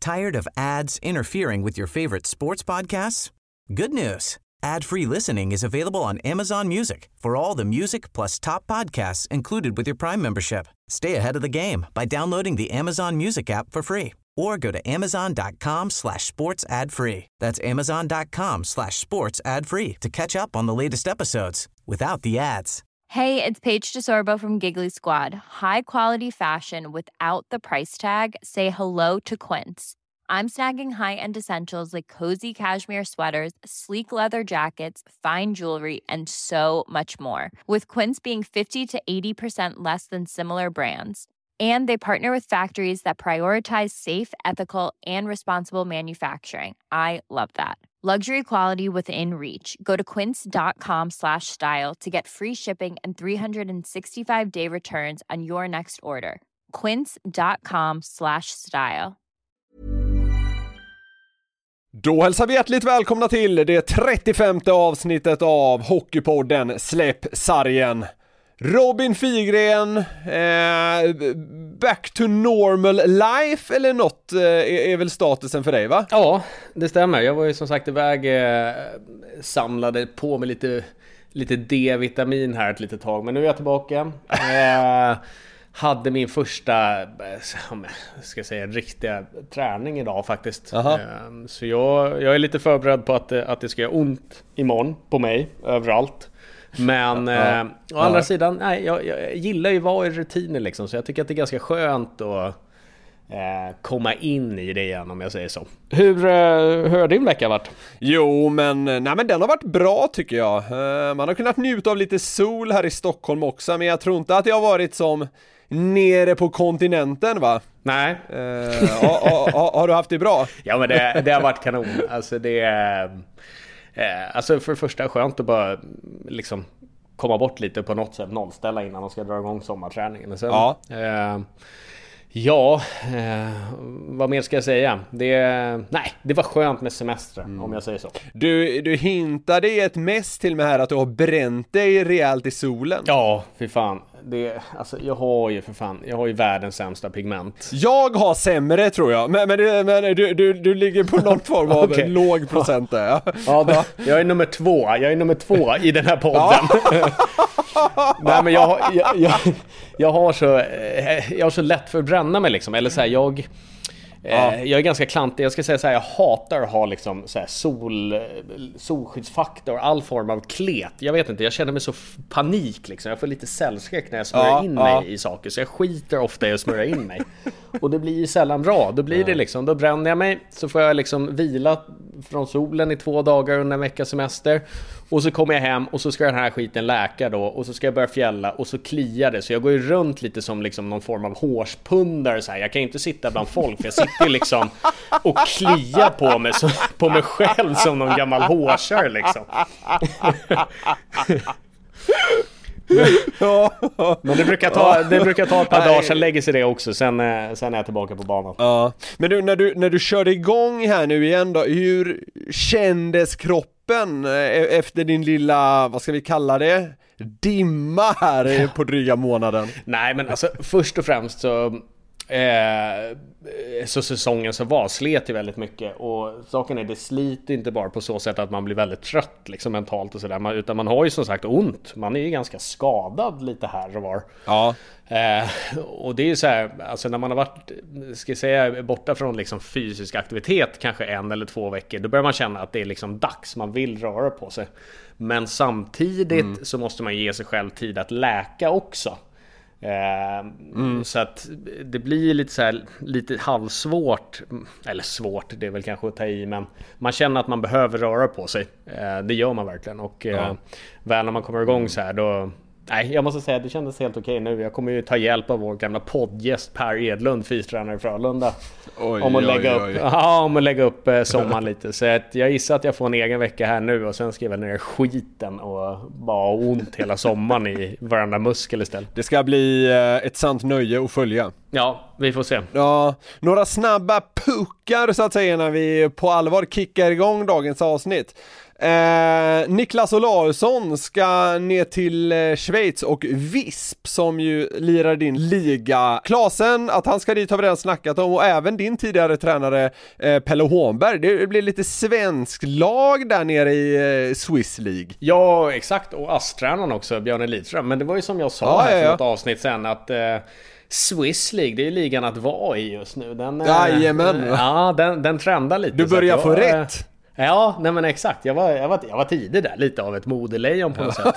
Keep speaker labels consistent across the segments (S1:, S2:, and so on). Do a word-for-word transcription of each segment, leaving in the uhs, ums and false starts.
S1: Tired of ads interfering with your favorite sports podcasts? Good news. Ad-free listening is available on Amazon Music for all the music plus top podcasts included with your Prime membership. Stay ahead of the game by downloading the Amazon Music app for free or go to amazon.com slash sports ad free. That's amazon.com slash sports ad free to catch up on the latest episodes without the ads.
S2: Hey, it's Paige DeSorbo from Giggly Squad. High quality fashion without the price tag. Say hello to Quince. I'm snagging high-end essentials like cozy cashmere sweaters, sleek leather jackets, fine jewelry, and so much more. With Quince being fifty to eighty percent less than similar brands. And they partner with factories that prioritize safe, ethical, and responsible manufacturing. I love that. Luxury quality within reach. Go to quince.com slash style to get free shipping and three sixty-five day returns on your next order. Quince.com slash style.
S3: Då hälsar vi hjärtligt välkomna till det trettiofemte avsnittet av Hockeypodden Släpp sargen. Robin Figren, eh, back to normal life eller något eh, är, är väl statusen för dig, va?
S4: Ja, det stämmer. Jag var ju som sagt iväg, eh, samlade på med lite, lite D-vitamin här ett litet tag. Men nu är jag tillbaka. Eh, hade min första, ska jag säga, riktiga träning idag faktiskt. Eh, så jag, jag är lite förberedd på att, att det ska göra ont imorgon på mig, överallt. Men ja, eh, å andra ja. sidan, nej, jag, jag gillar ju att vara i rutiner liksom, så jag tycker att det är ganska skönt att eh, komma in i det igen, om jag säger så. Hur, eh, hur har din vecka varit?
S3: Jo, men, nej, men den har varit bra tycker jag. Eh, man har kunnat njuta av lite sol här i Stockholm också, men jag tror inte att jag har varit som nere på kontinenten, va?
S4: Nej.
S3: Eh, ha, ha, ha, har du haft det bra?
S4: Ja, men det, det har varit kanon. Alltså det är... Alltså för det första skönt att bara liksom komma bort lite på något sätt, nollställa innan de ska dra igång sommarträningen. Och sen, ja, eh, ja eh, vad mer ska jag säga? Det, nej, det var skönt med semester, mm. om jag säger så.
S3: Du, du hintade i ett mess till mig här att du har bränt dig rejält i solen.
S4: Ja, för fan. Det, alltså, jag har ju för fan, jag har ju världens sämsta pigment.
S3: Jag har sämre tror jag. Men, men, men du, du, du ligger på någon form av okay. låg procent där. Ja,
S4: ja det, jag är nummer två. Jag är nummer två i den här podden. Ja. Nej, men jag, jag, jag, jag har så jag har så lätt för att bränna mig liksom. Eller så här, jag Ja. Jag är ganska klantig. Jag ska säga så här, jag hatar att ha liksom så här sol, solskyddsfaktor, all form av klet. Jag vet inte, jag känner mig så f- panik liksom. Jag får lite cellskräck när jag smörjer ja, in ja. mig i saker. Så jag skiter ofta i att smörja in mig. Och det blir ju sällan bra. Då blir ja. det liksom, då bränner jag mig. Så får jag liksom vila från solen i två dagar under en veckas semester. Och så kommer jag hem och så ska den här skiten läka då. Och så ska jag börja fjälla och så kliar det. Så jag går ju runt lite som liksom någon form av hårspundare så här. Jag kan inte sitta bland folk för jag sitter ju liksom och kliar på mig, så, på mig själv som någon gammal hårsar liksom. Men det brukar ta, det brukar ta ett par dagar, sen lägger sig det också. Sen, sen är jag tillbaka på banan.
S3: Ja. Men du, när du, när du körde igång här nu igen då, hur kändes kroppen efter din lilla, vad ska vi kalla det, dimma här på dryga månaden?
S4: Nej, men alltså först och främst så Eh, så säsongen så var slet ju väldigt mycket. Och saken är, det sliter inte bara på så sätt att man blir väldigt trött liksom mentalt och sådär, utan man har ju som sagt ont. Man är ju ganska skadad lite här och var. Ja. eh, Och det är ju så här, alltså när man har varit, ska jag säga, borta från liksom fysisk aktivitet kanske en eller två veckor, då börjar man känna att det är liksom dags, man vill röra på sig. Men samtidigt mm. så måste man ge sig själv tid att läka också. Eh, mm. Så att det blir lite så här, lite halvsvårt, eller svårt, det är väl kanske att ta i, men man känner att man behöver röra på sig. eh, Det gör man verkligen. Och eh, ja. väl när man kommer igång så här, då, nej, jag måste säga att det kändes helt okej nu. Jag kommer ju ta hjälp av vår gamla poddgäst Per Edlund, fystränare i Frölunda. Oj, om att lägga oj, oj. upp ja, om att lägga upp eh, sommaren lite. Så att jag gissar att jag får en egen vecka här nu, och sen ska jag ner skiten och bara ha ont hela sommaren i varandra muskel istället.
S3: Det ska bli eh, ett sant nöje att följa.
S4: Ja, vi får se.
S3: Ja, några snabba puckar så att säga när vi på allvar kickar igång dagens avsnitt. Eh, Niklas Olausson ska ner till eh, Schweiz och Visp som ju lirar din liga. Klasen, att han ska dit har vi redan snackat om, och även din tidigare tränare eh, Pelle Hånberg. Det blir lite svensk lag där nere i eh, Swiss League.
S4: Ja, exakt. Och ASS-tränaren också, Björn Lidström. Men det var ju som jag sa
S3: ja,
S4: här för
S3: ja, ja.
S4: något avsnitt sen att eh, Swiss League, det är ju ligan att vara i just nu. Den,
S3: Jajamän.
S4: Eh, ja, den, den trendar lite.
S3: Du börjar
S4: jag,
S3: få rätt.
S4: Ja, nej men exakt. Jag var, jag var, jag var tidig där, lite av ett modelejon på något sätt.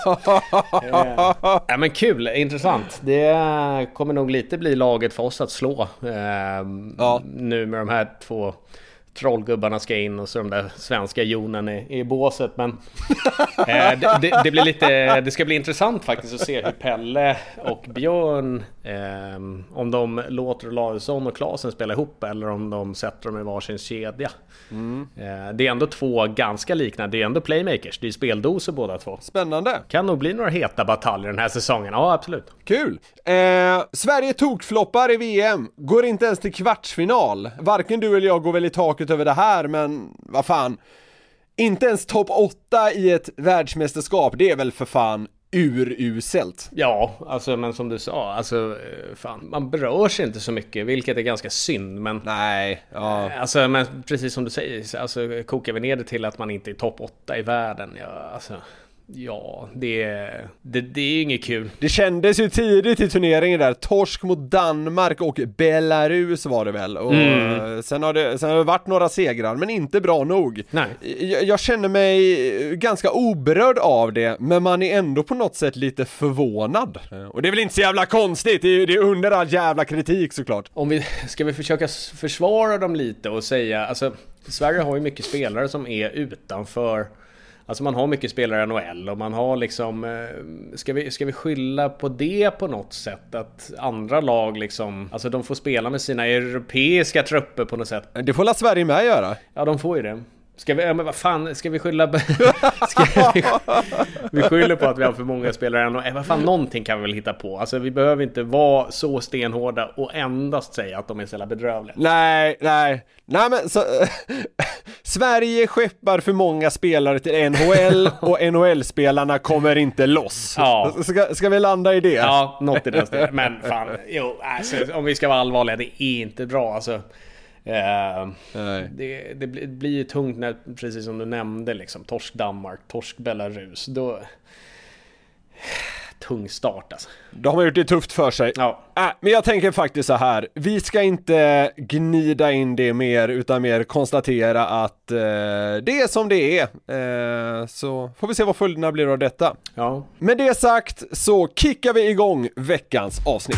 S4: eh, ja, men kul, intressant. Det kommer nog lite bli laget för oss att slå. Eh, ja. Nu med de här två trollgubbarna ska in och så de där svenska jonen i, i båset. Men eh, det, det, det blir lite, det ska bli intressant faktiskt att se hur Pelle och Björn, eh, om de låter Olausson och Klasen spela ihop eller om de sätter dem i varsin kedja. Mm. Eh, det är ändå två ganska liknande. Det är ändå playmakers, det är speldoser båda två.
S3: Spännande.
S4: Kan nog bli några heta bataljer den här säsongen. Ja, absolut.
S3: Kul. Eh, Sverige tokfloppar i V M. Går inte ens till kvartsfinal. Varken du eller jag går väl i taket över det här, men vad fan. Inte ens topp åtta i ett världsmästerskap. Det är väl för fan uruselt.
S4: Ja, alltså, men som du sa, alltså fan, man berör sig inte så mycket, vilket är ganska synd, men
S3: nej, ja.
S4: Alltså, men precis som du säger, alltså kokar vi ner det till att man inte är topp åtta i världen. Ja, alltså Ja, det, det, det är inget kul.
S3: Det kändes ju tidigt i turneringen där. Torsk mot Danmark och Belarus var det väl. Och mm. sen, har det, sen har det varit några segrar, men inte bra nog.
S4: Nej.
S3: Jag, jag känner mig ganska oberörd av det, men man är ändå på något sätt lite förvånad. Och det är väl inte så jävla konstigt. Det är, det är under all jävla kritik såklart.
S4: Om vi ska vi försöka försvara dem lite och säga, alltså Sverige har ju mycket spelare som är utanför. Alltså man har mycket spelare i N H L och man har liksom, ska vi, ska vi skylla på det på något sätt? Att andra lag liksom, alltså de får spela med sina europeiska trupper på något sätt.
S3: Det får la Sverige med göra.
S4: Ja, de får ju det. Ska vi, men vad fan, ska vi skylla ska vi, vi skyller på att vi har för många spelare än, och vad fan, någonting kan vi väl hitta på. Alltså vi behöver inte vara så stenhårda och endast säga att de är så jävla bedrövliga.
S3: Nej, nej. Nej men så Sverige skeppar för många spelare till N H L och N H L-spelarna kommer inte loss. Ja. Ska, ska vi landa i det?
S4: Ja, något i den stilen. Men fan, jo, alltså, om vi ska vara allvarliga, det är inte bra alltså. Uh, det, det blir ju tungt när, precis som du nämnde liksom, torsk Danmark, torsk Belarus, då tung start alltså.
S3: De har gjort det tufft för sig.
S4: Ja.
S3: Äh, men jag tänker faktiskt så här, vi ska inte gnida in det mer utan mer konstatera att uh, det är som det är. Uh, så får vi se vad följderna blir av detta.
S4: Ja.
S3: Med det sagt så kickar vi igång veckans avsnitt.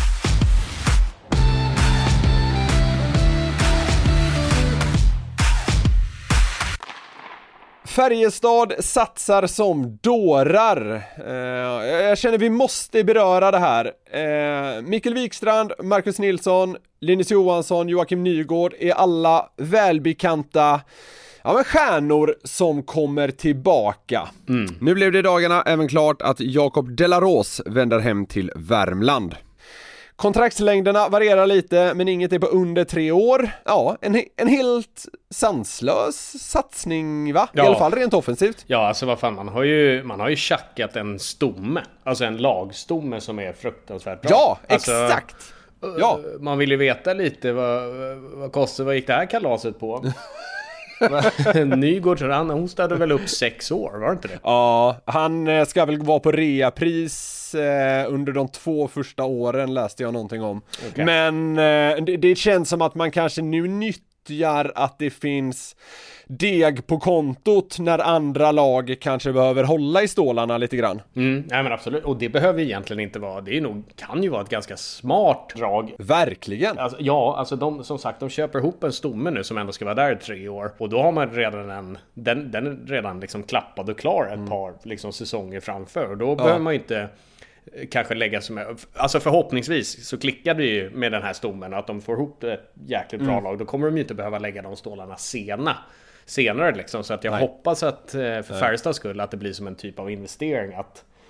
S3: Färjestad satsar som dårar. Eh, jag känner vi måste beröra det här. Eh, Mikael Wikstrand, Marcus Nilsson, Linus Johansson, Joakim Nygård är alla välbekanta, ja, men stjärnor som kommer tillbaka. Mm. Nu blev det i dagarna även klart att Jakob Delaros vänder hem till Värmland. Kontraktslängderna varierar lite, men inget är på under tre år. Ja, en, en helt sanslös satsning, va? I
S4: ja. alla
S3: fall rent offensivt.
S4: Ja, alltså vad fan, man har ju, man har ju tjackat en stomme. Alltså en lagstomme som är fruktansvärt bra.
S3: Ja,
S4: alltså,
S3: exakt. Ja.
S4: Man vill ju veta lite vad, vad kostar, vad gick det här kalaset på? Nygård, han hostade väl upp sex år, var det inte det?
S3: Ja, han ska väl vara på reapris eh, under de två första åren, läste jag någonting om. Okay. Men eh, det, det känns som att man kanske nu nyttjar att det finns deg på kontot när andra lag kanske behöver hålla i stålarna lite grann.
S4: Mm, nej men absolut, och det behöver egentligen inte vara, det är nog, kan ju vara ett ganska smart drag.
S3: Verkligen.
S4: Alltså, ja, alltså de, som sagt, de köper ihop en stomme nu som ändå ska vara där i tre år, och då har man redan en, den, den är redan liksom klappad och klar ett mm. par liksom säsonger framför, och då ja. behöver man ju inte kanske lägga som, alltså förhoppningsvis så klickar det ju med den här stommen att de får ihop ett jäkligt bra mm. lag, då kommer de ju inte behöva lägga de stålarna sena senare liksom, så att jag Nej. hoppas att för Färjestads skull att det blir som en typ av investering, att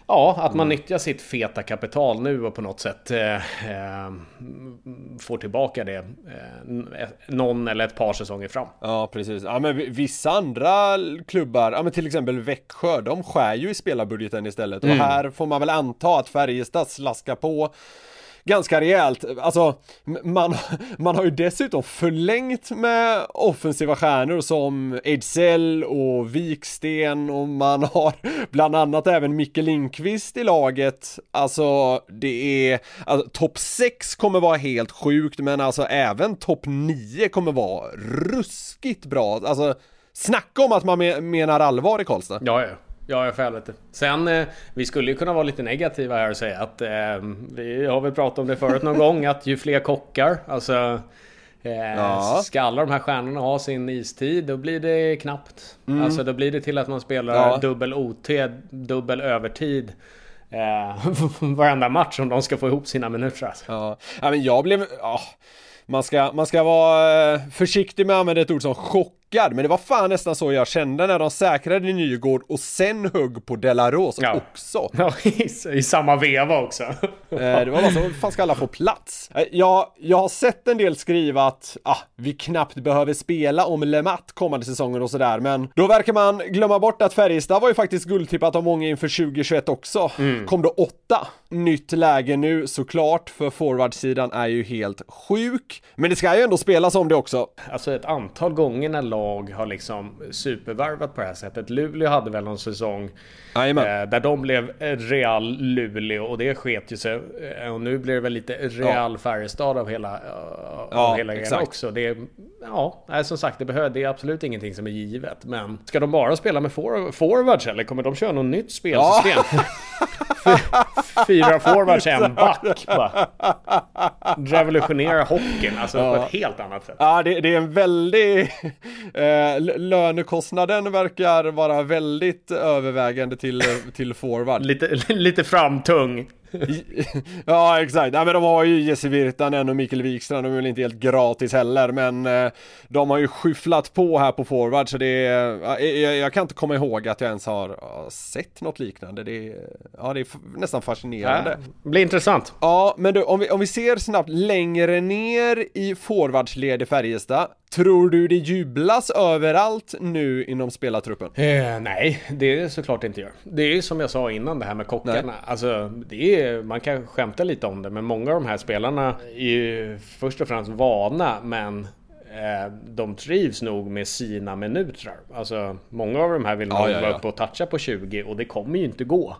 S4: Ja, att man mm. nyttjar sitt feta kapital nu och på något sätt eh, eh, får tillbaka det eh, någon eller ett par säsonger fram.
S3: Ja, precis. Ja, men vissa andra klubbar, ja, men till exempel Växjö, de skär ju i spelarbudgeten istället. Mm. Och här får man väl anta att Färjestad slaskar på ganska rejält. Alltså, man, man har ju dessutom förlängt med offensiva stjärnor som Ejdsell och Viksten, och man har bland annat även Micke Lindqvist i laget. Alltså, det är alltså, topp sex kommer vara helt sjukt, men alltså även topp nio kommer vara ruskigt bra. Alltså, snacka om att man menar allvar i Karlstad.
S4: Ja, ja. Ja, jag får lite. Sen, eh, vi skulle ju kunna vara lite negativa här och säga att eh, vi har väl pratat om det förut någon gång, att ju fler kockar, alltså eh, ja. ska alla de här stjärnorna ha sin istid, då blir det knappt. Mm. Alltså då blir det till att man spelar ja. dubbel O T, dubbel övertid eh, varenda match om de ska få ihop sina minuter. Alltså.
S3: Ja. Ja, men jag blev... Ja. Man ska, man ska vara försiktig med att använda ett ord som chockad, men det var fan nästan så jag kände när de säkrade Nygård och sen högg på Delaros
S4: ja.
S3: också.
S4: Ja, i, i samma veva också.
S3: Det var bara så, fan ska alla få plats? Jag, jag har sett en del skriva att ah, vi knappt behöver spela om Lemat kommande säsonger och sådär, men då verkar man glömma bort att Färjestad var ju faktiskt guldtippat av många inför tjugo tjugoett också. Mm. Kom då åtta. Nytt läge nu såklart, för forwardsidan är ju helt sjuk. Men det ska ju ändå spelas om det också.
S4: Alltså ett antal gånger när lag har liksom supervarvat på det här sättet. Luleå hade väl någon säsong eh, där de blev Real Luleå och det sket ju sig. Och nu blir det väl lite Real ja. Färjestad av hela, av ja, hela grejen också. Det är, ja, som sagt, det, behöver, det är absolut ingenting som är givet. Men ska de bara spela med for, forwards eller kommer de köra något nytt spelsystem? Ja. Fyra forwards, en back. Bara. Revolutionera hockeyn, alltså ja. på ett helt annat sätt.
S3: Ja, det, det är en väldigt eh, lönekostnaden verkar vara väldigt övervägande till, till forward.
S4: Lite, lite framtung.
S3: Ja, exakt. Ja, men de har ju Jesse Virtanen och Mikael Wikstrand. De är väl inte helt gratis heller, men eh, de har ju skyfflat på här på forward, så det är, jag, jag kan inte komma ihåg att jag ens har uh, sett något liknande. Det är, ja, det är f- nästan fascinerande. Ja,
S4: det blir intressant.
S3: Ja, men du, om vi, om vi ser snabbt längre ner i forwardsled i Färjestad, tror du det jublas överallt nu inom spelartruppen?
S4: Eh, nej, det är såklart inte gör. Det är ju som jag sa innan, det här med kockarna. Nej. Alltså, det är, man kan skämta lite om det, men många av de här spelarna är ju först och främst vana, men eh, de trivs nog med sina minuter. Alltså, många av de här vill nog ja, ja, vara ja. uppe och toucha på tjugo, och det kommer ju inte gå.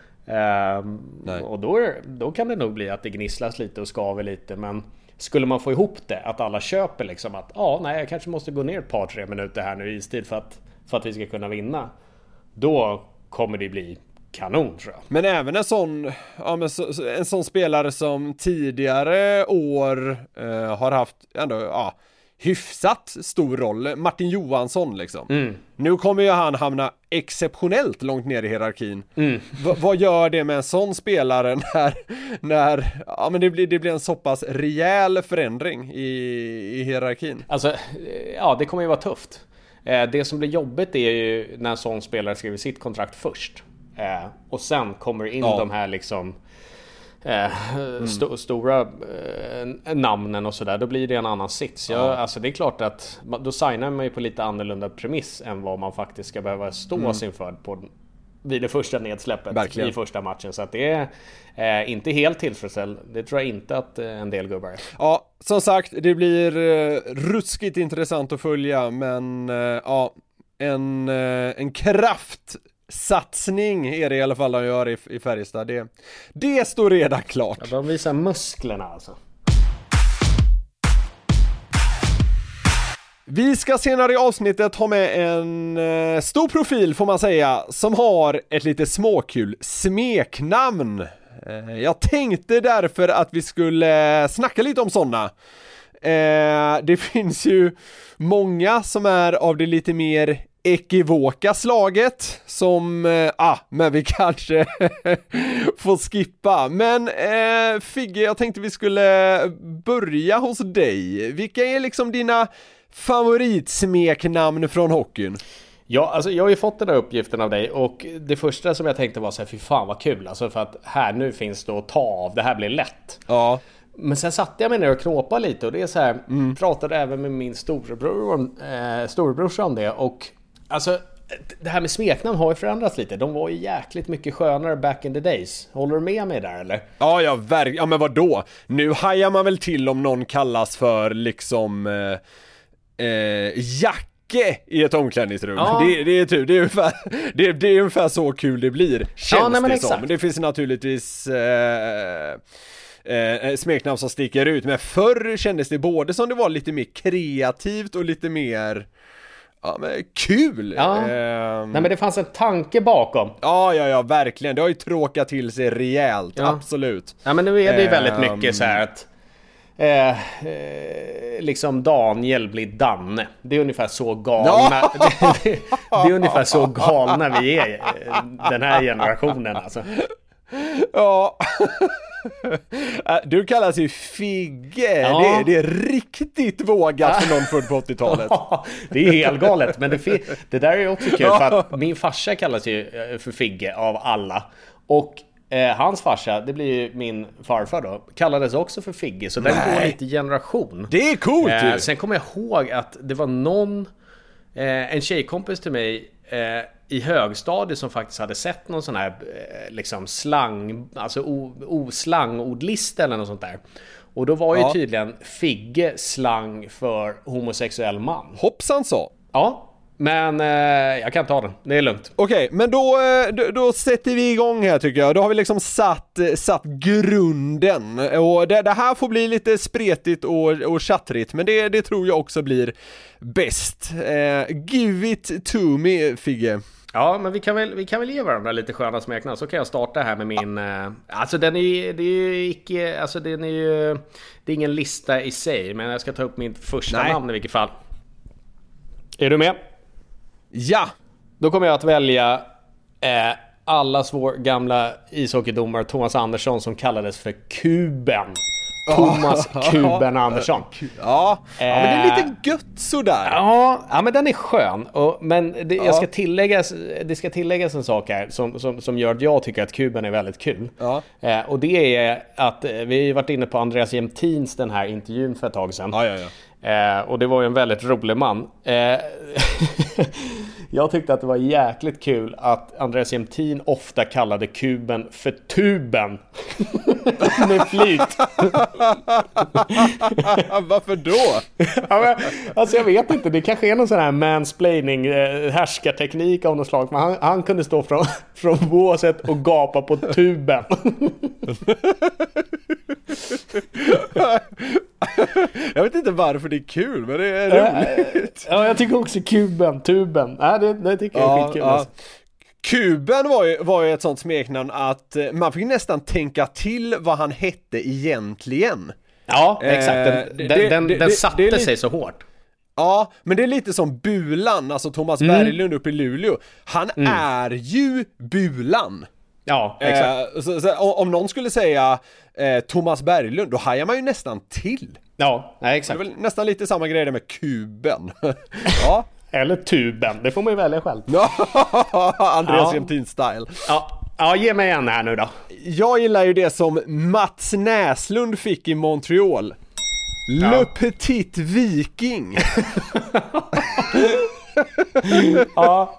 S4: Eh, och då, då kan det nog bli att det gnisslas lite och skaver lite, men skulle man få ihop det, att alla köper liksom att ja, nej, jag kanske måste gå ner ett par, tre minuter här nu i istid för att, för att vi ska kunna vinna, då kommer det bli kanon, tror jag.
S3: Men även en sån, ja, men så, en sån spelare som tidigare år eh, har haft ändå, ja, hyfsat stor roll, Martin Johansson liksom. Mm. Nu kommer ju han hamna exceptionellt långt ner i hierarkin. Mm. V- vad gör det med en sån spelare när, när ja, men det, blir, det blir en så pass rejäl förändring i, i hierarkin?
S4: Alltså, ja, det kommer ju vara tufft. Det som blir jobbigt är ju när en sån spelare skriver sitt kontrakt först. Och sen kommer in ja. de här liksom Eh, st- mm. stora eh, namnen och sådär, då blir det en annan sits. Jag, ja. Alltså det är klart att då signar man ju på lite annorlunda premiss än vad man faktiskt ska behöva stå mm. sin för på vid det första nedsläppet. Verkligen. I första matchen, så att det är eh, inte helt tillfredsställande. Det tror jag inte att eh, en del gubbar är.
S3: Ja, som sagt, det blir eh, ruskigt intressant att följa, men eh, ja, en, eh, en kraft satsning är det i alla fall de gör i, i Färjestad. Det, det står redan klart.
S4: Ja, de visar musklerna alltså.
S3: Vi ska senare i avsnittet ha med en eh, stor profil, får man säga, som har ett lite småkul smeknamn. Eh, jag tänkte därför att vi skulle snacka lite om sådana. Eh, det finns ju många som är av det lite mer ekivoka slaget som, eh, ah, men vi kanske får skippa. Men eh, Figge, jag tänkte vi skulle börja hos dig. Vilka är liksom dina favoritsmeknamn från hockeyn?
S4: Ja, alltså jag har ju fått den här uppgiften av dig och det första som jag tänkte var så här, fy fan vad kul, alltså för att här nu finns det att ta av, det här blir lätt.
S3: Ja.
S4: Men sen satte jag mig ner och knåpade lite och det är så här, mm. pratade även med min storebror, eh, storebrorsa om det och alltså det här med smeknamn har ju förändrats lite. De var ju jäkligt mycket skönare back in the days. Håller du med mig där eller?
S3: Ja, ja, ver- ja men vadå? Nu hajar man väl till om någon kallas för liksom eh, eh, Jacke i ett omklädningsrum.
S4: Ja.
S3: Det, det är typ, det är ungefär, det, det är ungefär så kul det blir. Känns
S4: ja, nej, men
S3: det
S4: exakt.
S3: som. Men det finns naturligtvis eh, eh, smeknamn som sticker ut. Men förr kändes det både som det var lite mer kreativt och lite mer... Ja, men kul!
S4: Ja.
S3: Ehm...
S4: Nej, men det fanns en tanke bakom.
S3: Ja, ja, ja, verkligen. Det har ju tråkat till sig rejält,
S4: Ja.
S3: Absolut.
S4: Ja, men nu är det ju väldigt
S3: Ehm...
S4: mycket så här att eh, eh, liksom Daniel blir Danne. Det är ungefär så galna
S3: Ja.
S4: det, det, det är ungefär så galna vi är den här generationen alltså.
S3: Ja. Du kallas ju Figge.
S4: Ja.
S3: Det, är, det är riktigt vågat för någon född på åttiotalet.
S4: Det är helt galet. Men det, det där är också kul för att min farsa kallas ju för Figge av alla. Och eh, hans farsa, det blir ju min farfar då, kallades också för Figge. Så den går lite generation.
S3: Det är coolt
S4: eh,
S3: ju.
S4: Sen kommer jag ihåg att det var någon eh, en tjejkompis till mig eh, i högstadiet som faktiskt hade sett någon sån här eh, liksom slang, alltså oslangordlista eller något sånt där. Och då var ju
S3: ja.
S4: tydligen Figge slang för homosexuell man.
S3: Hoppsan så.
S4: Ja, men eh, jag kan ta den. Det är lugnt.
S3: Okej, okay, men då, då, då sätter vi igång här tycker jag. Då har vi liksom satt, satt grunden. Och det, det här får bli lite spretigt och, och chattrigt, men det, det tror jag också blir bäst. Eh, give it to me, Figge.
S4: Ja, men vi kan väl, vi kan väl ge varandra lite sköna smeknamn. Så kan jag starta här med min... Eh, alltså den är, det är ju icke... Alltså den är ju... Det är ingen lista i sig, men jag ska ta upp mitt första Nej. namn i vilket fall. Är du med?
S3: Ja!
S4: Då kommer jag att välja eh, allas vår gamla ishockeydomare Thomas Andersson som kallades för Kuben. Thomas Kuben Andersson.
S3: Ja, ja men det är lite gött sådär.
S4: Ja, ja men den är skön. Och, men det, jag ska tilläggas, det ska tilläggas en sak här som, som, som gör att jag tycker att Kuben är väldigt kul. Ja. Eh, och det är att vi har varit inne på Andreas Jämtins den här intervjun för ett tag sedan.
S3: Ja, ja, ja.
S4: Eh, och det var ju en väldigt rolig man. Eh, jag tyckte att det var jäkligt kul att Andreas Jämtin ofta kallade Kuben för tuben. Med flyt.
S3: Varför då?
S4: Ja, men, alltså jag vet inte, det kanske är någon sån här mansplaining eh, härskarteknik av något slag. Men han, han kunde stå från, från båset och gapa på tuben.
S3: Jag vet inte varför det är kul, men det är roligt.
S4: Ja, jag tycker också kuben, tuben. Ja, det, det tycker jag är
S3: ja,
S4: skitkul.
S3: Ja.
S4: Alltså.
S3: Kuben var ju, var ju ett sånt smeknamn att man fick nästan tänka till vad han hette egentligen.
S4: Ja, exakt. Den,
S3: eh,
S4: den,
S3: det,
S4: den,
S3: det,
S4: den
S3: det,
S4: satte
S3: det
S4: sig så hårt.
S3: Ja, men det är lite som Bulan, alltså Thomas mm. Berglund uppe i Luleå. Han mm. är ju Bulan.
S4: Ja, exakt.
S3: Eh, så, så, om någon skulle säga eh, Thomas Berglund, då hajar man ju nästan till.
S4: Ja, nej, exakt.
S3: Det är väl nästan lite samma grej där med Kuben. Ja.
S4: Eller tuben, det får man ju välja själv.
S3: Andreas
S4: ja.
S3: Jämtin style.
S4: Ja. Ja, ge mig en här nu då.
S3: Jag gillar ju det som Mats Näslund fick i Montreal. Ja. Le Petit Viking.
S4: Ja.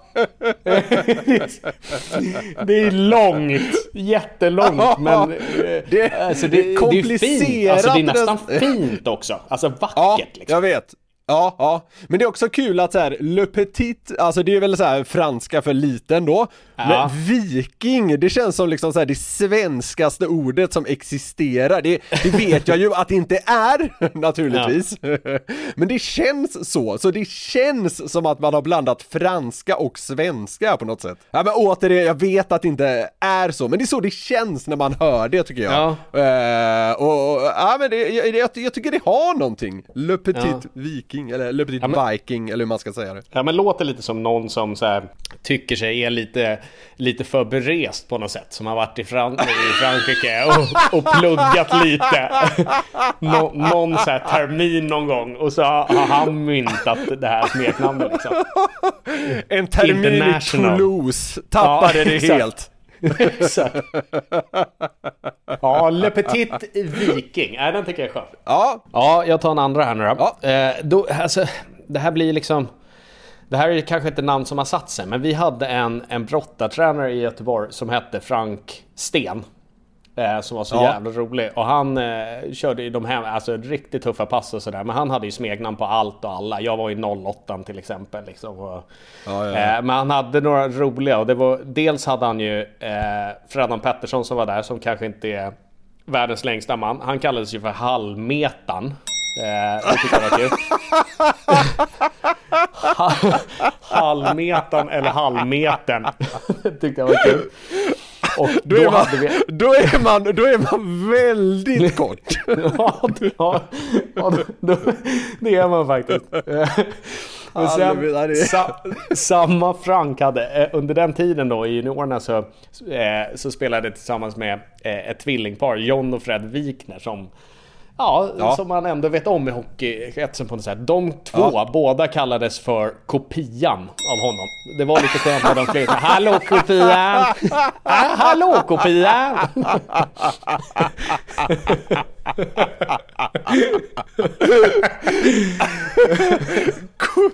S4: Det är långt, jättelångt, men
S3: det,
S4: alltså det, det är komplicerat. Alltså det är nästan fint också. Alltså vackert
S3: ja,
S4: liksom.
S3: Jag vet. Ja, ja. Men det är också kul att så här, Le Petit, alltså det är väl så här franska för liten då. Ja. Men viking, det känns som liksom så här det svenskaste ordet som existerar. Det, det vet jag ju att det inte är, naturligtvis. Ja. Men det känns så. Så det känns som att man har blandat franska och svenska på något sätt. Ja, men återigen, jag vet att det inte är så. Men det är så det känns när man hör det, tycker jag. Ja. Uh, och, och, ja, men det, jag, jag, jag tycker det har någonting. Le Petit ja. Viking. viking eller Le Petit ja, men, Viking eller hur man ska säga det.
S4: Ja, men låter lite som någon som så här, tycker sig är lite, lite för berest på något sätt, som har varit i, Fran- i Frankrike och, och pluggat lite Nå- någon så här termin någon gång, och så har, har han myntat det här smeknamnet liksom.
S3: En termin i Toulouse tappade ja, det exakt. helt.
S4: Ja, Le Petit Viking. Nej, den tycker jag är skön.
S3: Ja.
S4: Ja, jag tar en andra här nu då.
S3: Ja.
S4: Eh, då alltså, det här blir liksom, det här är kanske inte namn som har satt sig, men vi hade en, en brottartränare i Göteborg som hette Frank Sten, eh, som var så ja. jävla rolig. Och han eh, körde ju de här, alltså riktigt tuffa pass och sådär. Men han hade ju smeknamn på allt och alla. Jag var i noll åtta till exempel liksom. Och, ja, ja, ja. Eh, men han hade några roliga. Och det var, dels hade han ju eh, Fredan Pettersson som var där, som kanske inte är världens längsta man. Han kallades ju för halvmetan. Eh, det tycker jag var kul. Halvmetan eller halvmetern. Det tyckte jag var kul. Och
S3: då,
S4: då,
S3: är man,
S4: hade vi...
S3: då, är man, då är man väldigt kort.
S4: Ja, ja, ja då, då, det är man faktiskt. Men sen, sa, samma Frank hade under den tiden då i juniorerna så, eh, så spelade tillsammans med eh, ett tvillingpar, John och Fred Wikner, som Ja, ja, som man ändå vet om i hockeykretsen på något sätt. De två, ja. båda kallades för kopian av honom. Det var lite skönt när de flög. Hallå kopian! Ah, hallå kopian!
S3: Ko-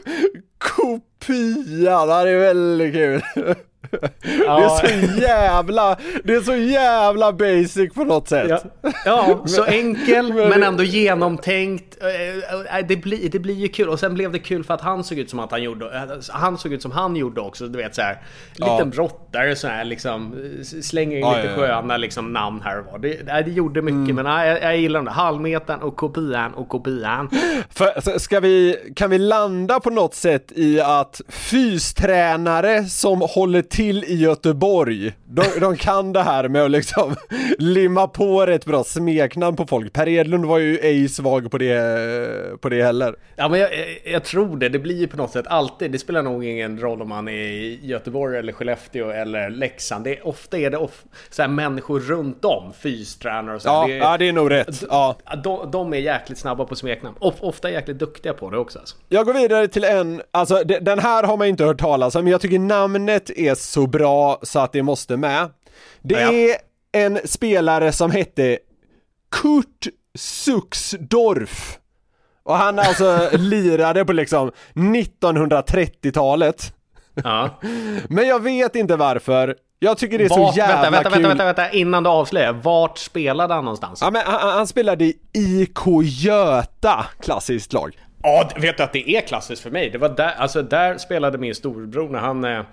S3: kopian, det är väldigt kul. Ja. Det är så jävla Det är så jävla basic på något sätt.
S4: Ja, ja så enkel men ändå genomtänkt. Det blir, det blir ju kul. Och sen blev det kul för att han såg ut som att han gjorde Han såg ut som han gjorde också. Du vet så här, liten ja. brottare så här, liksom, slänger in ja, lite ja, ja. sköna liksom, namn här och var. Det, det gjorde mycket. mm. Men nej, jag, jag gillar det. Halvmetern och kopian och kopian.
S3: För, ska vi, kan vi landa på något sätt i att fystränare som håller till i Göteborg, de, de kan det här med att liksom limma på ett bra smeknamn på folk. Per Edlund var ju ej svag på det, på det heller.
S4: Ja, men jag, jag tror det. Det blir ju på något sätt alltid. Det spelar nog ingen roll om man är i Göteborg eller Skellefteå eller Leksand. Det är, ofta är det of, så här, människor runt om, fystränare och så.
S3: Ja,
S4: det är,
S3: ja, det är nog rätt. Ja.
S4: De, de är jäkligt snabba på smeknamn. Of, ofta jäkligt duktiga på det också. Alltså.
S3: Jag går vidare till en, alltså de, den här har man inte hört talas om, men jag tycker namnet är så bra så att det måste med. Det ja. är en spelare som hette Kurt Suxdorf. Och han alltså lirade på liksom nittonhundratrettiotalet. Ja. Men jag vet inte varför. Jag tycker det är Vart, så jävla
S4: vänta, vänta,
S3: kul.
S4: Vänta, vänta, vänta, innan du avslöjar. Vart spelade han någonstans?
S3: Ja, men han, han spelade i I K Göta, klassiskt lag.
S4: Ja, vet du att det är klassiskt för mig. Det var där, alltså där spelade min storbror när han eh,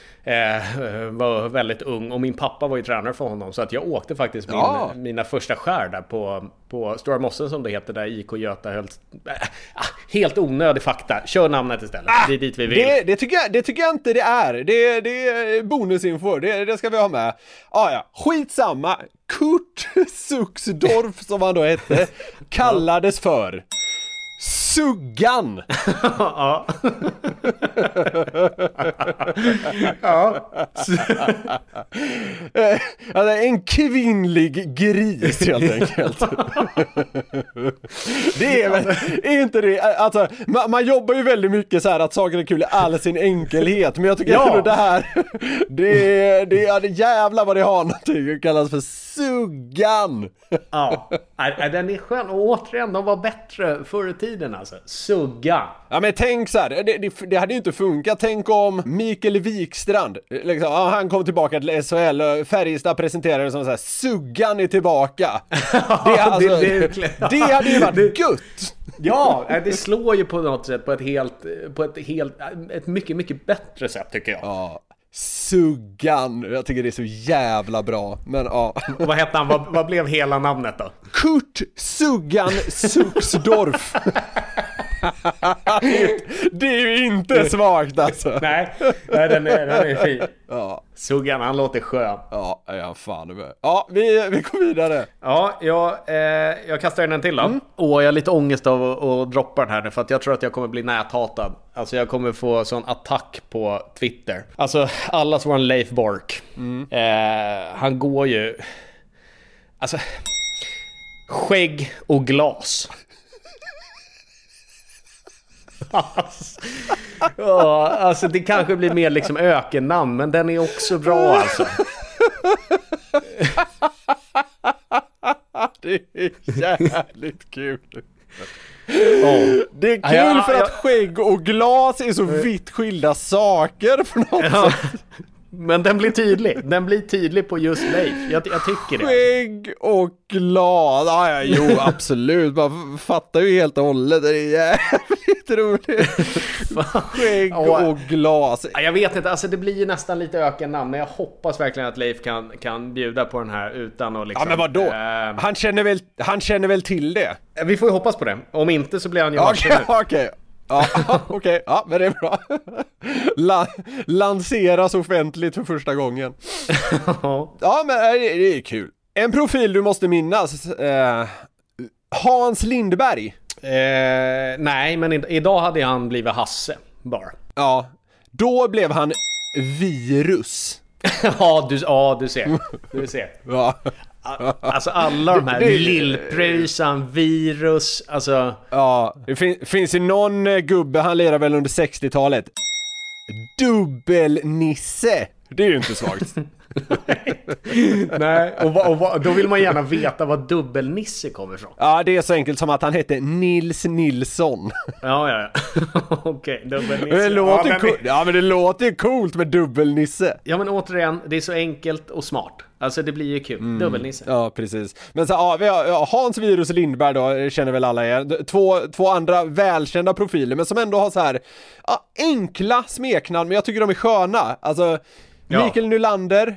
S4: var väldigt ung, och min pappa var ju tränare för honom, så att jag åkte faktiskt min, ja. mina första skär där på, på Stora Mossen som det heter, där I K Göta höll, äh, helt onödig fakta. Kör namnet istället. Ah, det är dit vi vill.
S3: Det, det, tycker jag, det tycker jag inte det är. Det, det är bonusinfo. Det, det ska vi ha med. Ah, ja, skitsamma. Kurt Suxdorf, som han då hette, kallades för Suggan.
S4: Ja. Ja.
S3: Alltså, en kvinnlig gris helt enkelt. Det är väl, är inte det, alltså man, man jobbar ju väldigt mycket så här att saker är kul i all sin enkelhet, men jag tycker ja. att det här det, det är jävla vad det har någonting att kallas för Suggan.
S4: Ja, den är skön, och återigen, de var bättre förr i tiden alltså. Sugga.
S3: Ja, men tänk så här, det, det, det hade ju inte funkat. Tänk om Mikael Wikstrand liksom, ja, han kom tillbaka till S H L och Färjestad presenterade det som så här: Suggan är tillbaka. Det, alltså, det, det, det hade ju varit det, gött.
S4: Ja, det slår ju på något sätt på ett helt på ett helt ett mycket mycket bättre sätt tycker jag.
S3: Ja. Suggan, jag tycker det är så jävla bra. Men ja.
S4: Och vad hette han? Vad, vad blev hela namnet då?
S3: Kurt Suggan Suxdorf. Det är ju inte svagt alltså.
S4: Nej, nej den, är, den är fin.
S3: Ja.
S4: Suggan, han låter skön.
S3: Ja, ja fan det med. Ja, vi, vi går vidare.
S4: Ja, jag, eh, jag kastar in en till då. Mm. Och jag har lite ångest av att, att droppa den här nu, för att jag tror att jag kommer bli näthatad. Alltså jag kommer få sån attack på Twitter. Alltså allas våran Leif Bork. Mm. Eh, han går ju... Alltså... Skägg och glas. Alltså, ja, alltså det kanske blir mer liksom ökennamn, men den är också bra alltså.
S3: Det är jävligt kul. Oh. Det är kul ja, ja, för att ja. Skägg och glas är så vitt skilda saker på något ja. sätt.
S4: Men den blir tydlig. Den blir tydlig på just Leif. Jag, jag tycker det.
S3: Skägg och glas. Ah, ja, jo, absolut. Man fattar ju helt och hållet. Det är jävligt roligt. Skägg och glas.
S4: Jag vet inte. Alltså det blir ju nästan lite ökennamn. Men jag hoppas verkligen att Leif kan, kan bjuda på den här utan att liksom...
S3: Ja, men vadå?
S4: Äh...
S3: Han, känner väl, han känner väl till det?
S4: Vi får ju hoppas på det. Om inte så blir han ju
S3: Okej, okej. Okay. Ja, okej. Okay. Ja, men det är bra. La- lanseras offentligt för första gången. Ja, men det, det är kul. En profil du måste minnas. Eh, Hans Lindberg.
S4: Eh, nej, men i- idag hade han blivit Hasse bara.
S3: Ja, då blev han virus.
S4: ja, du, ja, du ser. Du ser.
S3: Ja.
S4: Alltså alla de här Lillpröjsan, virus, alltså...
S3: Ja, det fin- finns ju någon gubbe, han lirar väl under sextiotalet. Dubbelnisse. Det är ju inte svagt.
S4: Nej, och, va, och va, då vill man gärna veta vad dubbelnisse kommer ifrån.
S3: Ja, det är så enkelt som att han hette Nils Nilsson.
S4: Ja, ja, ja. Okej, dubbelnisse.
S3: Det låter
S4: ja, men,
S3: cool. Ja, men det låter ju coolt med dubbelnisse.
S4: Ja, men återigen, det är så enkelt och smart. Alltså det blir ju kul, mm. dubbelnisse.
S3: Ja, precis. Men så, ja, vi har, ja, Hans Virus Lindberg då, känner väl alla er. Två, två andra välkända profiler, men som ändå har så här ja, enkla smeknamn, men jag tycker de är sköna. Alltså, ja. Mikael Nylander,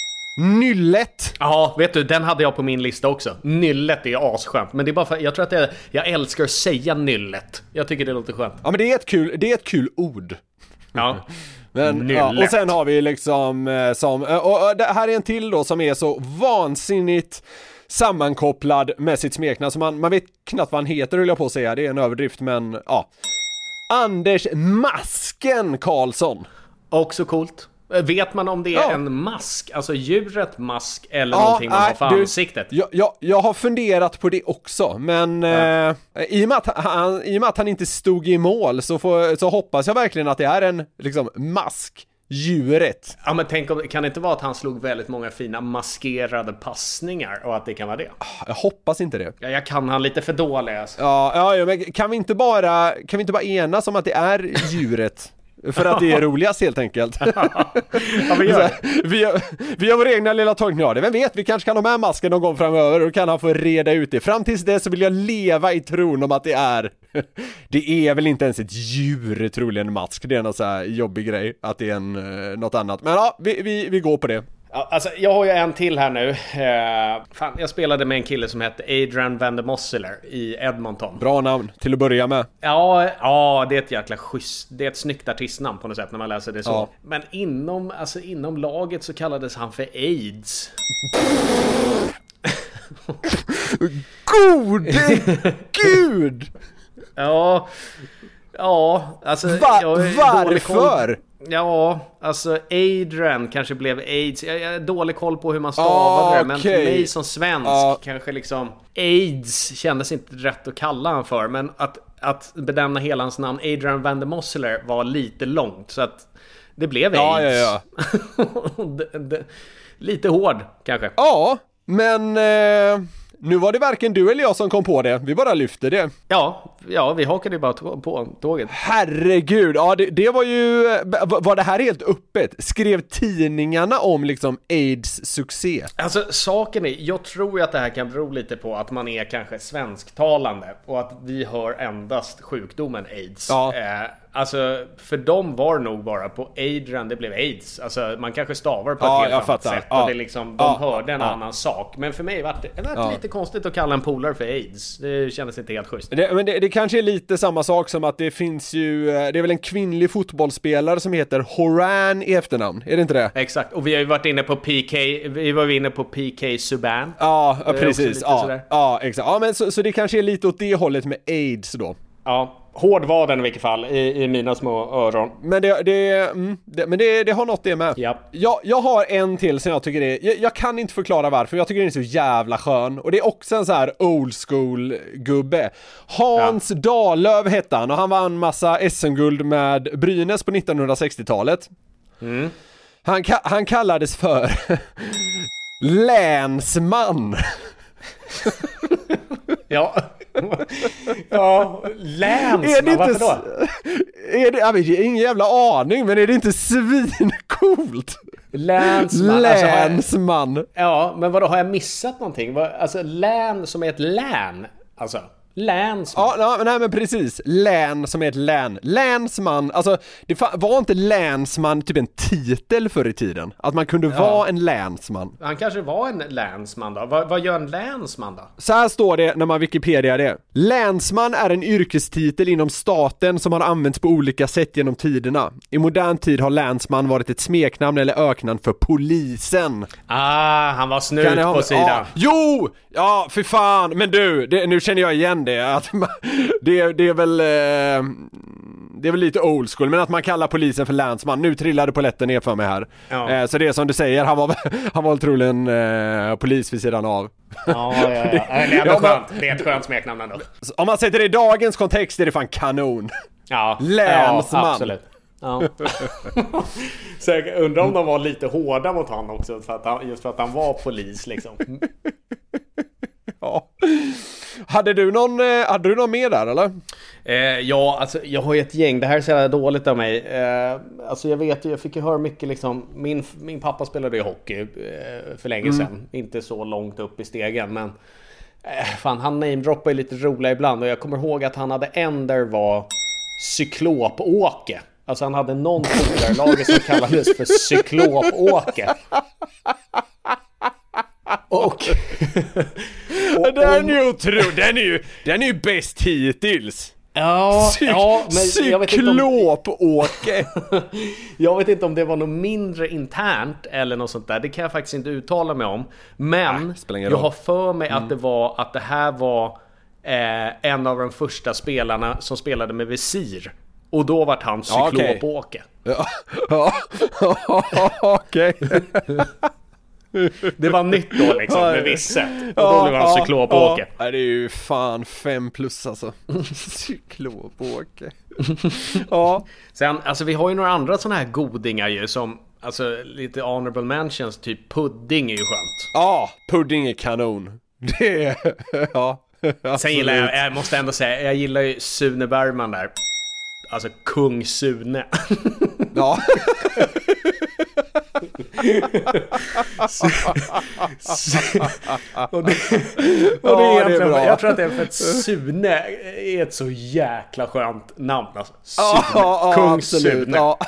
S3: Nyllet.
S4: Ja, vet du, den hade jag på min lista också. Nyllet är asskönt, men det är bara för jag tror att jag, jag älskar att säga nyllet. Jag tycker det låter skönt.
S3: Ja, men det är ett kul, det är ett kul ord.
S4: Ja.
S3: Men, ja, och sen har vi liksom eh, som, och, och det här är en till då som är så vansinnigt sammankopplad med sitt smeknamn så man, man vet knappt vad han heter, höll jag på att säga. Det är en överdrift, men ja. Anders Masken Karlsson.
S4: Också coolt. Vet man om det är ja. en mask, alltså djuret mask eller ja, någonting man
S3: nej,
S4: har för
S3: du,
S4: ansiktet?
S3: Jag, jag, jag har funderat på det också, men ja. eh, i, och med att han, i och med att han inte stod i mål så, får, så hoppas jag verkligen att det är en liksom, mask, djuret.
S4: Ja, men tänk om, kan det inte vara att han slog väldigt många fina maskerade passningar och att det kan vara det?
S3: Jag hoppas inte det.
S4: Ja, jag kan han lite för dålig alltså.
S3: Ja, ja, men kan vi inte bara, kan vi inte bara enas om att det är djuret? För att det är roligast helt enkelt.
S4: Ja, men gör det.
S3: vi, har, vi har vår egna lilla tolkning av det. Vem vet, vi kanske kan ha med masken någon gång framöver och kan han få reda ut det. Fram tills dess så vill jag leva i tron om att det är det är väl inte ens ett djur, troligen en mask. Det är en så här jobbig grej att det är en, något annat. Men ja, vi, vi, vi går på det.
S4: Ja, alltså, jag har ju en till här nu. Eh, fan, jag spelade med en kille som hette Adrian Van der Mosseler i Edmonton.
S3: Bra namn till att börja med.
S4: Ja, ja, det är ett jäkla schysst. Det är ett snyggt artistnamn på något sätt när man läser det så.
S3: Ja.
S4: Men inom, alltså, inom laget så kallades han för AIDS.
S3: Gode Gud!
S4: Ja, ja, alltså...
S3: Va-
S4: jag
S3: varför?
S4: Ja, alltså Adrian kanske blev AIDS. Jag har dålig koll på hur man stavade
S3: ah,
S4: det, men
S3: okay.
S4: för mig som svensk ah. kanske liksom AIDS kändes inte rätt att kalla han för, men att, att benämna hela hans namn Adrian Van der Mosseler var lite långt, så att det blev
S3: ja,
S4: AIDS.
S3: Ja,
S4: ja. det, det, lite hård kanske.
S3: Ja, men... Eh... Nu var det varken du eller jag som kom på det. Vi bara lyfter det.
S4: Ja, ja vi hakade ju bara to- på tåget.
S3: Herregud, ja det, det var ju... Var det här helt öppet? Skrev tidningarna om liksom AIDS succé?
S4: Alltså saken är, jag tror ju att det här kan bero lite på att man är kanske svensktalande och att vi hör endast sjukdomen AIDS.
S3: Ja.
S4: Eh, Alltså, för dem var det nog bara på Adrian det blev AIDS. Alltså, man kanske stavar på
S3: ja,
S4: ett helt annat
S3: fattar.
S4: sätt.
S3: Ja.
S4: Och det liksom, de
S3: ja,
S4: hörde en
S3: ja.
S4: annan sak. Men för mig var det, det var
S3: ja.
S4: lite konstigt att kalla en polare för AIDS. Det kändes inte helt schysst.
S3: Det, men det, det kanske är lite samma sak som att det finns ju, det är väl en kvinnlig fotbollsspelare som heter Horan i efternamn, är det inte det?
S4: Exakt, och vi har ju varit inne på P K, vi var inne på P K Subban.
S3: Ja, ja precis. Ja,
S4: sådär.
S3: ja, exakt. Ja, men så, så det kanske är lite åt det hållet med AIDS då.
S4: Ja, hård var den i vilket fall i, i mina små öron.
S3: Men det, det, mm, det, men det, det har något det med.
S4: Ja.
S3: Jag, jag har en till som jag tycker är, jag, jag kan inte förklara varför, jag tycker den är så jävla skön. Och det är också en så här old school gubbe. Hans ja. Dahlöf hette han och han vann massa S M-guld med Brynäs på nittonhundrasextiotalet.
S4: Mm. Han,
S3: han kallades för länsman.
S4: Ja. Ja, länsman,
S3: är det inte,
S4: varför då?
S3: Är det, jag vet ingen jävla aning, men är det inte svincoolt?
S4: Länsman.
S3: Länsman.
S4: Alltså, ja, men vadå, har jag missat någonting? Alltså, län som är ett län. Alltså, länsman.
S3: Ja, nej men precis. Län som är ett län. Länsman, alltså det var inte länsman typ en titel förr i tiden? Att man kunde ja. vara en länsman.
S4: Han kanske var en länsman då. Vad, vad gör en länsman då?
S3: Så här står det när man Wikipedia det. Länsman är en yrkestitel inom staten som har använts på olika sätt genom tiderna. I modern tid har länsman varit ett smeknamn eller öknamn för polisen.
S4: Ah, han var snut på sidan.
S3: Ja. Jo! Ja, för fan. Men du, det, nu känner jag igen det. Att man, det, det är väl eh, det är väl lite old school, men att man kallar polisen för länsman. Nu trillade polletten ner för mig här. Ja. Eh, så det är som du säger, han var, han var troligen eh, polis vid sidan av.
S4: Ja, ja, ja. Det, är ändå skönt. Det är ett skönt smeknamn ändå.
S3: Om man sätter det i dagens kontext är det fan kanon.
S4: Ja,
S3: länsman.
S4: Ja, absolut. Ja. Så jag undrar om de var lite hårda mot han också, för att han, just för att han var polis liksom.
S3: Ja. Hade du någon hade du någon mer där eller?
S4: Eh, ja, alltså jag har ju ett gäng. Det här är så jävla dåligt av mig. Eh, alltså jag vet ju, jag fick ju höra mycket liksom, min, min pappa spelade ju hockey eh, för länge sedan. Mm. Inte så långt upp i stegen, men eh, fan, han namedroppar ju lite roliga ibland. Och jag kommer ihåg att han hade en där var Cyklop-Åke. Alltså han hade någon fodarlaget som kallades för Cyklop-Åke. Och,
S3: och den är ju otroligt, den är ju den är ju bäst hittills.
S4: Ja,
S3: Cyk-
S4: ja men jag vet inte om
S3: Cyklop-Åke.
S4: Jag vet inte om det var något mindre internt eller något sånt där. Det kan jag faktiskt inte uttala mig om. Men Nej, jag har för mig mm. att det var att det här var eh, en av de första spelarna som spelade med visir. Och då var han Cyklop-Åke.
S3: Ja, ja. Okej.
S4: Det var nytt då liksom med visset. Och då blev han Cyklop-Åke.
S3: Ja, det är ju fan fem plus alltså. Cyklop-Åke. Ja.
S4: Sen, alltså vi har ju några andra sådana här godingar ju som, alltså lite honorable mentions, typ pudding är ju skönt.
S3: Ja, pudding är kanon. Det är, ja.
S4: Sen gillar jag, jag måste ändå säga, jag gillar ju Sune Bergman där. Alltså kung Sune. Ja. så, så, och det, och det är ja, det är bra. Jag tror att det är för att Sune är ett så jäkla skönt namn alltså. Sune. Ja, ja, kung absolut, Sune. Ja.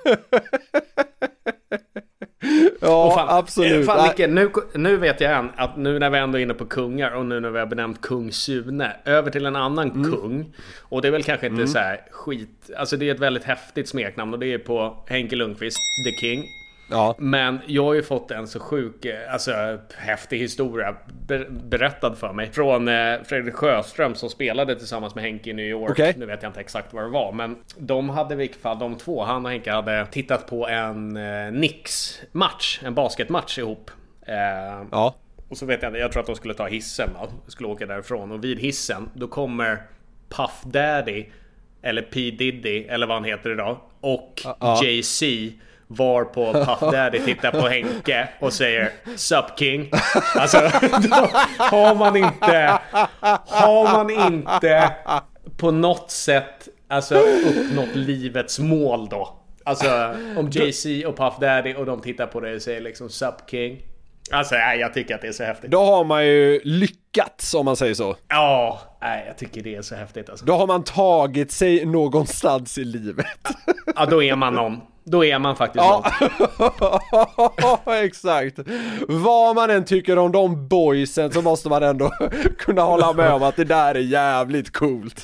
S3: Ja,
S4: fan,
S3: absolut.
S4: Fan, Micke, nu, nu vet jag än att nu när vi ändå är inne på kungar och nu när vi har benämnt kung Sune över till en annan mm. kung. Och det är väl kanske inte mm. så här skit. Alltså det är ett väldigt häftigt smeknamn och det är på Henke Lundqvist, The King. Ja. Men jag har ju fått en så sjuk, alltså häftig historia berättad för mig från eh, Fredrik Sjöström som spelade tillsammans med Henke i New York. Okay. Nu vet jag inte exakt vad det var, men de hade i vilket fall, de två, han och Henke hade tittat på en eh, Knicks-match, en basketmatch ihop. Eh, ja. Och så vet jag inte, jag tror att de skulle ta hissen då, skulle åka därifrån, och vid hissen då kommer Puff Daddy eller P Diddy eller vad han heter idag och uh-uh. Jay-Z var på Puff Daddy tittar på Henke och säger Sup King. Alltså då har man inte har man inte på något sätt alltså uppnått livets mål då. Alltså om Jay-Z och Puff Daddy och de tittar på det och säger liksom Sup King. Alltså nej, jag tycker att det är så häftigt.
S3: Då har man ju lyckats lyckats, om man säger så.
S4: Ja, nej, jag tycker det är så häftigt alltså.
S3: Då har man tagit sig någonstans i livet.
S4: Ja, då är man någon. Då är man faktiskt
S3: ja. någon. Exakt. Vad man än tycker om de boysen så måste man ändå kunna hålla med om att det där är jävligt coolt.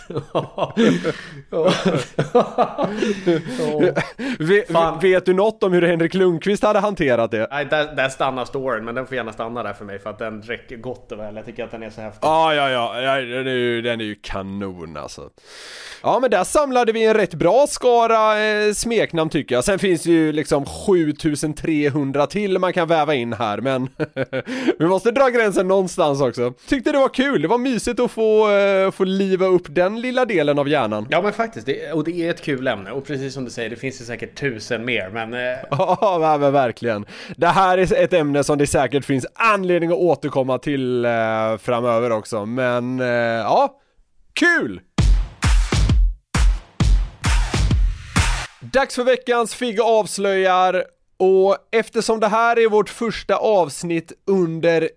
S3: vet, vet du något om hur Henrik Lundqvist hade hanterat det?
S4: Nej, där, där stannar storyn, men den får gärna stanna där för mig för att den räcker gott och väl. Jag tycker att den är så häftig.
S3: Ah, ja, ja, ja. Den är ju, den är ju kanon alltså. Ja, men där samlade vi en rätt bra skara eh, smeknamn tycker jag. Sen finns det ju liksom sjutusen trehundra till man kan väva in här, men vi måste dra gränsen någonstans också. Tyckte det var kul, det var mysigt att få, eh, få liva upp den lilla delen av hjärnan.
S4: Ja, men faktiskt, det, och det är ett kul ämne. Och precis som du säger, det finns ju säkert tusen mer, men... Eh...
S3: Ja, men verkligen. Det här är ett ämne som det säkert finns anledning att återkomma till eh, framöver också. Men eh, ja, kul! Dags för veckans Figge avslöjar, och eftersom det här är vårt första avsnitt under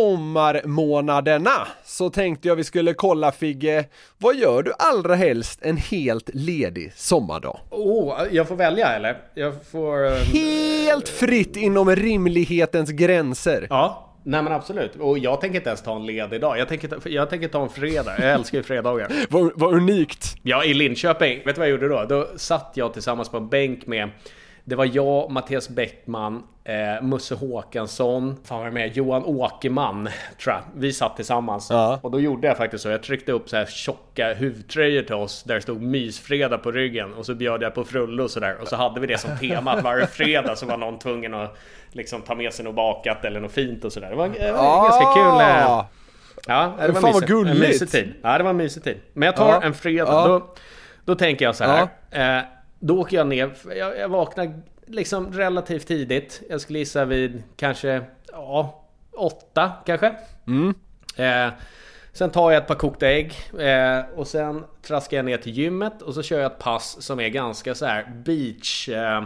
S3: sommarmånaderna så tänkte jag vi skulle kolla, Figge, vad gör du allra helst en helt ledig sommardag?
S4: Oh, jag får välja eller? Jag får... Um...
S3: Helt fritt inom rimlighetens gränser.
S4: Ja. Nej men absolut, och jag tänker inte ens ta en ledig dag. Jag tänker ta, jag tänker ta en fredag, jag älskar ju fredagar.
S3: Vad, vad unikt.
S4: Ja, i Linköping, vet du vad jag gjorde då? Då satt jag tillsammans på en bänk med, det var jag, Mattias Bäckman, eh, Musse Håkansson, fan var det med, Johan Åkerman, tror jag. Vi satt tillsammans. Ja. Och då gjorde jag faktiskt så, jag tryckte upp så här tjocka huvtröjor till oss där det stod mysfredag på ryggen, och så bjöd jag på frulle och sådär. Och så hade vi det som tema att varje fredag så var någon tvungen att liksom ta med sig något bakat eller något fint och sådär. Det var, det var ah. ganska kul. Eh, ja, det var
S3: fan
S4: mysigt.
S3: Vad gulligt.
S4: En mysig tid. Ja, det var en mysig tid. Men jag tar ja. en fredag, ja. då, då tänker jag så här. Ja. Eh, då åker jag ner, jag, jag vaknar liksom relativt tidigt. Jag skulle gissa vid kanske ja, åtta kanske.
S3: Mm.
S4: Eh, sen tar jag ett par kokta ägg eh, och sen traskar jag ner till gymmet och så kör jag ett pass som är ganska så här beach eh,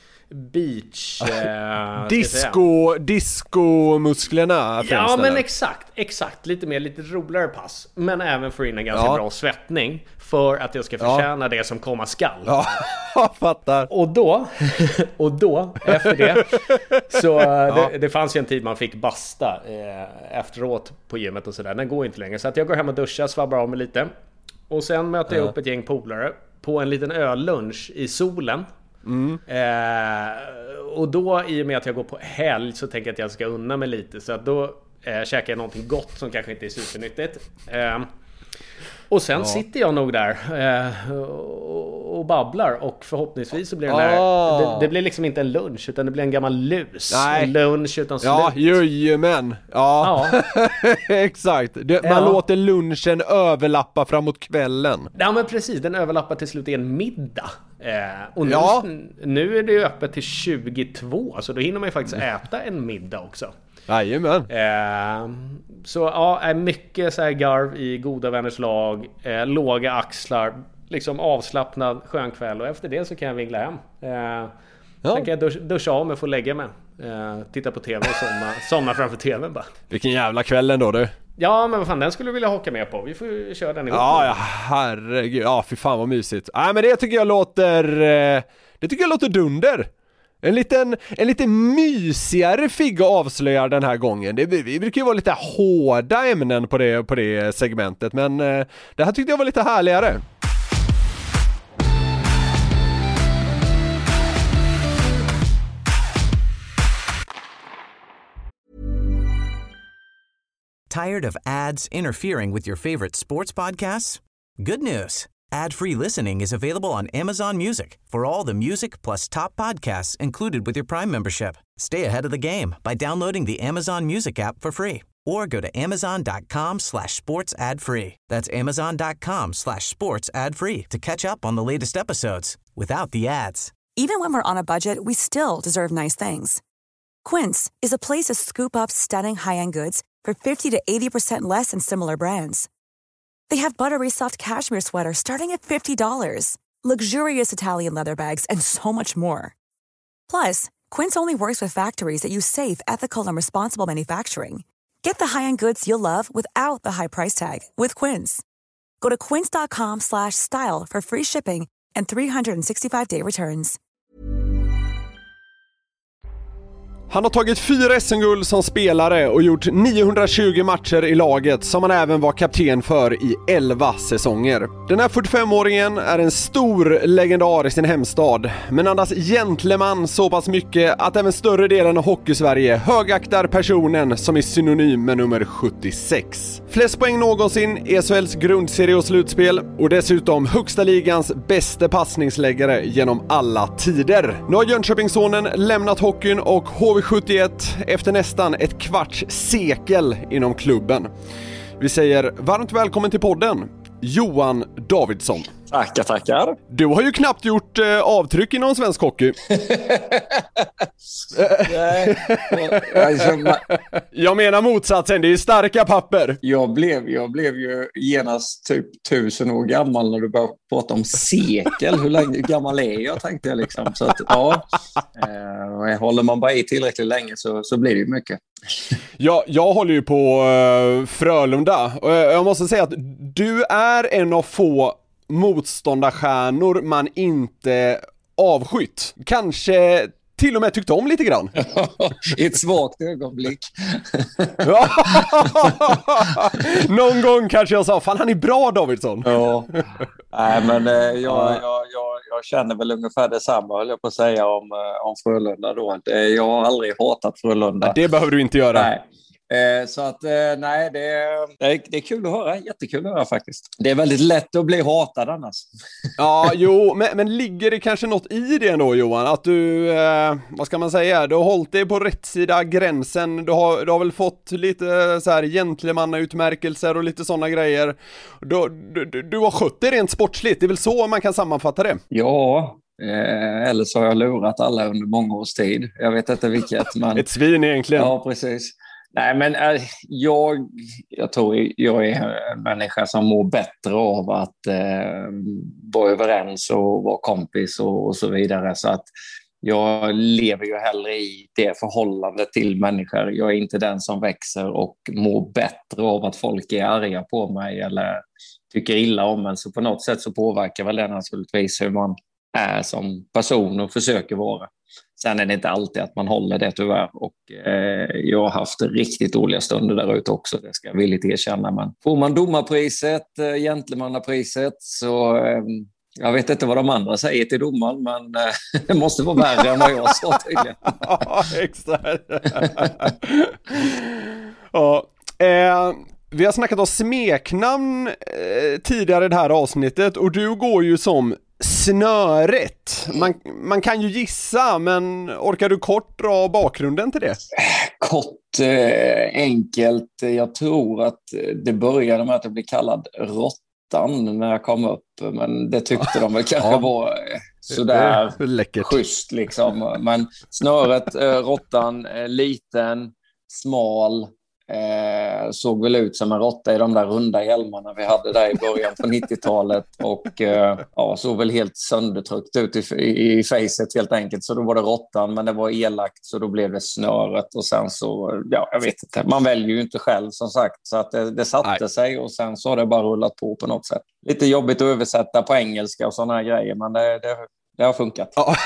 S4: beach eh,
S3: disco disco musklerna.
S4: Ja, men exakt, exakt lite mer lite roligare pass, men även få in en ganska ja. bra svettning för att jag ska förtjäna ja. det som komma skall.
S3: Ja, jag fattar.
S4: Och då och då efter det så ja. det, det fanns ju en tid man fick basta eh, efteråt på gymmet och sådär. Den går inte längre, så att jag går hem och duschar, svabbar av mig lite och sen möter jag ja. upp ett gäng polare på en liten öllunch i solen.
S3: Mm.
S4: Eh, och då, i och med att jag går på helg, så tänker jag att jag ska unna mig lite. Så att då eh, käkar jag någonting gott som kanske inte är supernyttigt. eh, Och sen ja. sitter jag nog där eh, och, och babblar. Och förhoppningsvis så blir det, där, det, det blir liksom inte en lunch, utan det blir en gammal lus. Nej. En lunch utan slut.
S3: Ja, jujamän. Ja, ja. Exakt. Det, man ja. låter lunchen överlappa framåt kvällen.
S4: Ja, men precis. Den överlappar till slut i en middag. Eh, och nu,
S3: ja.
S4: nu är det ju öppet till tjugotvå, så då hinner man ju faktiskt äta en middag också.
S3: Jajamän.
S4: Eh, så ja, är mycket så här garv i goda vänners lag, eh, låga axlar, liksom avslappnad skön kväll, och efter det så kan jag vingla hem. Eh, ja. Sen kan jag dusch, duscha av mig, få lägga mig, eh, titta på tv och somna, somna framför tvn bara.
S3: Vilken jävla kväll ändå du.
S4: Ja, men vad fan, den skulle du vilja haka med på. Vi får ju köra den ihop.
S3: Ja, ja, herregud. Ja, fy fan vad mysigt. Nej, men det tycker jag låter det tycker jag låter dunder. En liten, en lite mysigare Figge avslöjar den här gången. Det, vi brukar ju vara lite hårda ämnen på det, på det segmentet, men det här tyckte jag var lite härligare.
S1: Tired of ads interfering with your favorite sports podcasts? Good news. Ad-free listening is available on Amazon Music for all the music plus top podcasts included with your Prime membership. Stay ahead of the game by downloading the Amazon Music app for free or go to amazon.com slash sports ad free. That's amazon.com slash sports ad free to catch up on the latest episodes without the ads.
S5: Even when we're on a budget, we still deserve nice things. Quince is a place to scoop up stunning high-end goods for fifty to eighty percent less than similar brands. They have buttery soft cashmere sweaters starting at fifty dollars, luxurious Italian leather bags, and so much more. Plus, Quince only works with factories that use safe, ethical, and responsible manufacturing. Get the high-end goods you'll love without the high price tag with Quince. Go to quince.com slash style for free shipping and three sixty-five day returns.
S3: Han har tagit fyra S M-guld som spelare och gjort niohundratjugo matcher i laget som han även var kapten för i elva säsonger. Den här fyrtiofemåringen är en stor legendar i sin hemstad, men andas gentleman så pass mycket att även större delen av Hockeysverige högaktar personen som är synonym med nummer sjuttiosex. Flest poäng någonsin i S H L:s grundserie och slutspel och dessutom högsta ligans bästa passningsläggare genom alla tider. Nu har Jönköpingssonen lämnat hockeyn och H V sjuttioett efter nästan ett kvarts sekel inom klubben. Vi säger varmt välkommen till podden, Johan Davidsson.
S6: Tackar, tackar.
S3: Du har ju knappt gjort eh, avtryck inom svensk hockey.
S6: Nej.
S3: Jag menar motsatsen, det är starka papper.
S6: Jag blev, jag blev ju genast typ tusen år gammal när du började prata om sekel. Hur länge, hur gammal är jag, tänkte jag liksom. Så att, ja, eh, håller man bara i tillräckligt länge så, så blir det ju mycket.
S3: Ja, jag håller ju på uh, Frölunda och jag måste säga att du är en av få motståndarstjärnor man inte avskytt. Kanske till och med tyckte om lite grann.
S6: I ett svagt ögonblick.
S3: Någon gång kanske jag sa, fan han är bra Davidsson.
S6: Ja. Nej, men eh, jag, jag, jag, jag känner väl ungefär detsamma, höll jag på att säga om, om Frölunda då. Jag har aldrig hatat Frölunda.
S3: Det behöver du inte göra.
S6: Nej. Eh, så att, eh, nej, det är, det, är, det är kul att höra, jättekul att höra faktiskt. Det är väldigt lätt att bli hatad annars.
S3: Ja, jo, men, men ligger det kanske något i det ändå, Johan? Att du, eh, vad ska man säga, du har hållit dig på rätt sida gränsen. Du har, du har väl fått lite så här gentlemannautmärkelser och lite sådana grejer. Du, du, du har skött det rent sportsligt, det är väl så man kan sammanfatta det?
S6: Ja, eh, eller så har jag lurat alla under många års tid. Jag vet inte vilket, men...
S3: Ett svin egentligen.
S6: Ja, precis. Nej, men äh, jag, jag tror jag är en människa som mår bättre av att äh, vara överens och vara kompis och, och så vidare. Så att jag lever ju hellre i det förhållandet till människor. Jag är inte den som växer och mår bättre av att folk är arga på mig eller tycker illa om mig. Så på något sätt så påverkar väl det naturligtvis hur man är som person och försöker vara. Sen är det inte alltid att man håller det tyvärr och eh, jag har haft riktigt dåliga stunder där ute också, det ska jag villigt erkänna. Men får man domarpriset, eh, gentlemannapriset, så eh, jag vet inte vad de andra säger till domaren, men eh, det måste vara värre än vad jag sa tydligen.
S3: Ja, exakt. Ja, eh... Vi har snackat om smeknamn eh, tidigare i det här avsnittet och du går ju som Snöret. Man, man kan ju gissa, men orkar du kort dra bakgrunden till det?
S6: Kort, eh, enkelt. Jag tror att det började med att jag blev kallad Råttan när jag kom upp, men det tyckte de väl kanske ja. var eh, sådär läckert. Schysst liksom. Men Snöret, eh, Råttan, eh, liten, smal. Eh, såg väl ut som en råtta i de där runda hjälmarna vi hade där i början på nittiotalet och eh, ja, såg väl helt söndertryckt ut i, i, i facet helt enkelt, så då var det Råttan, men det var elakt så då blev det Snöret och sen så, ja jag vet inte, man väljer ju inte själv som sagt, så att det, det satte Nej. sig och sen så har det bara rullat på på något sätt. Lite jobbigt att översätta på engelska och sådana här grejer, men det, det, det har funkat. Ja.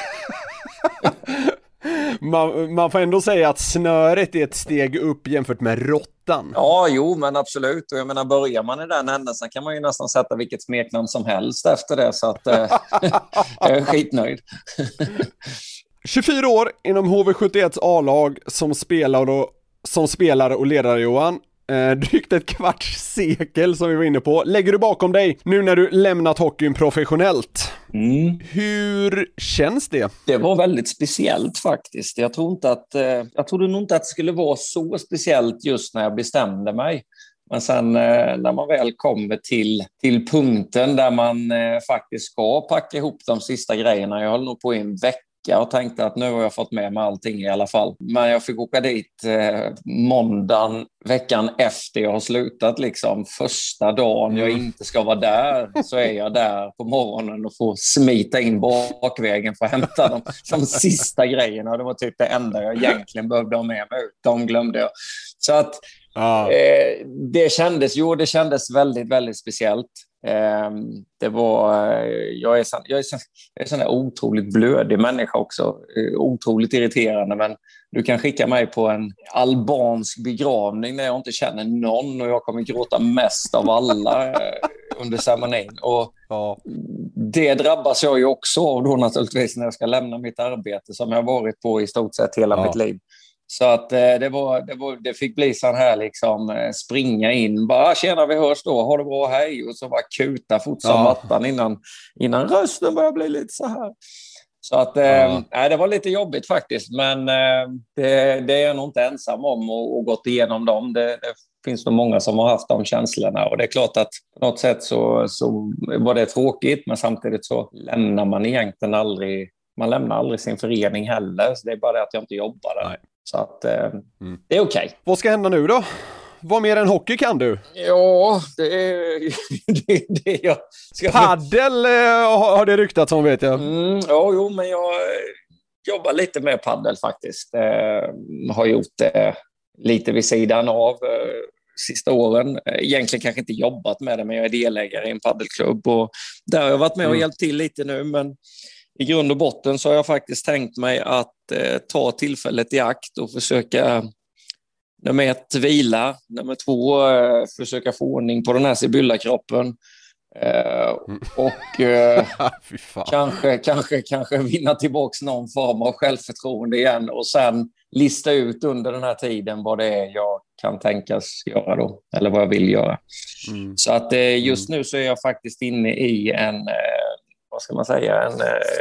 S3: Man, man får ändå säga att Snöret är ett steg upp jämfört med Råttan.
S6: Ja, jo, men absolut. Och jag menar, börjar man i den änden så kan man ju nästan sätta vilket smeknamn som helst efter det. Så att eh, jag är skitnöjd.
S3: tjugofyra år inom H V sjuttioett A-lag som spelar och, som spelare och ledare, Johan. Eh, drygt ett kvarts sekel som vi var inne på. Lägger du bakom dig nu när du lämnat hockeyn professionellt? Mm. Hur känns det?
S6: Det var väldigt speciellt faktiskt. Jag tror inte att, eh, jag trodde nog inte att det skulle vara så speciellt just när jag bestämde mig. Men sen eh, när man väl kommer till, till punkten där man eh, faktiskt ska packa ihop de sista grejerna. Jag höll nog på i en vecka vecka och tänkte att nu har jag fått med mig allting i alla fall. Men jag fick åka dit eh, måndagen veckan efter jag har slutat. Liksom. Första dagen jag inte ska vara där så är jag där på morgonen och får smita in bakvägen för att hämta de, de sista grejerna. Det var typ det enda jag egentligen behövde ha med mig. De glömde jag. Så att ah. eh, det kändes, jo det kändes väldigt, väldigt speciellt. Eh, det var, jag är sån, jag är sån, jag är sån där otroligt blödig människa också. Eh, otroligt irriterande, men du kan skicka mig på en albansk begravning när jag inte känner någon och jag kommer gråta mest av alla eh, under ceremonin. Och ja. Det drabbas jag ju också av då naturligtvis när jag ska lämna mitt arbete som jag varit på i stort sett hela ja. mitt liv. Så att eh, det, var, det, var, det fick bli sån här liksom eh, springa in, bara tjena vi hörs då, ha det bra, hej, och så bara kuta fort som ja. mattan innan, innan rösten började bli lite så här. Så att eh, ja. nej, det var lite jobbigt faktiskt, men eh, det, det är jag nog inte ensam om och, och gått igenom dem. Det, det finns nog många som har haft de känslorna och det är klart att på något sätt så, så var det tråkigt, men samtidigt så lämnar man egentligen aldrig, man lämnar aldrig sin förening heller, så det är bara det att jag inte jobbar där. Nej. Så att eh, mm. det är okej. Okay.
S3: Vad ska hända nu då? Vad mer än hockey kan du?
S6: Ja, det är det, det jag ska...
S3: Paddel eh, har det ryktat som vet jag.
S6: Mm, ja, jo, men jag jobbar lite med paddel faktiskt. Eh, har gjort det eh, lite vid sidan av eh, sista åren. Egentligen kanske inte jobbat med det, men jag är delägare i en paddelklubb och där har jag varit med och mm. hjälpt till lite nu, men i grund och botten så har jag faktiskt tänkt mig att eh, ta tillfället i akt och försöka nummer ett vila, nummer två eh, försöka få ordning på den här Sibylla-kroppen eh, och eh, kanske, kanske, kanske vinna tillbaka någon form av självförtroende igen och sen lista ut under den här tiden vad det är jag kan tänkas göra då, eller vad jag vill göra. Mm. Så att eh, just nu så är jag faktiskt inne i en eh, vad ska man säga, en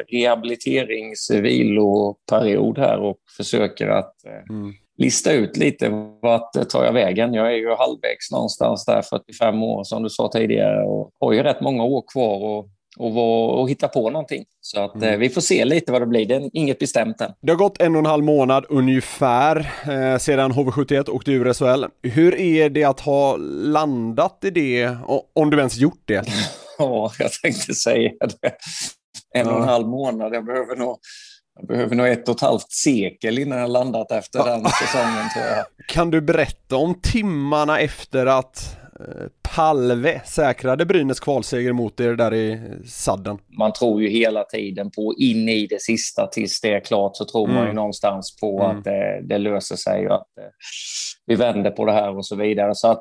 S6: rehabiliteringsviloperiod här och försöker att mm. lista ut lite vart tar jag vägen. Jag är ju halvvägs någonstans där, fyrtiofem år som du sa tidigare och har ju rätt många år kvar och, och, och hitta på någonting. Så att mm. vi får se lite vad det blir. Det är inget bestämt än.
S3: Det har gått en och en halv månad ungefär eh, sedan H V sjuttioett åkte ur S H L. Hur är det att ha landat i det, om du ens gjort det?
S6: Ja, jag tänkte säga det. En och en halv månad. Jag behöver nog, jag behöver nog ett och ett halvt sekel innan jag landat efter ja. den säsongen, tror jag.
S3: Kan du berätta om timmarna efter att eh, Palve säkrade Brynäs kvalseger mot er där i sadden?
S6: Man tror ju hela tiden på in i det sista tills det är klart, så tror mm. man ju någonstans på mm. att det, det löser sig och att eh, vi vänder på det här och så vidare. Så att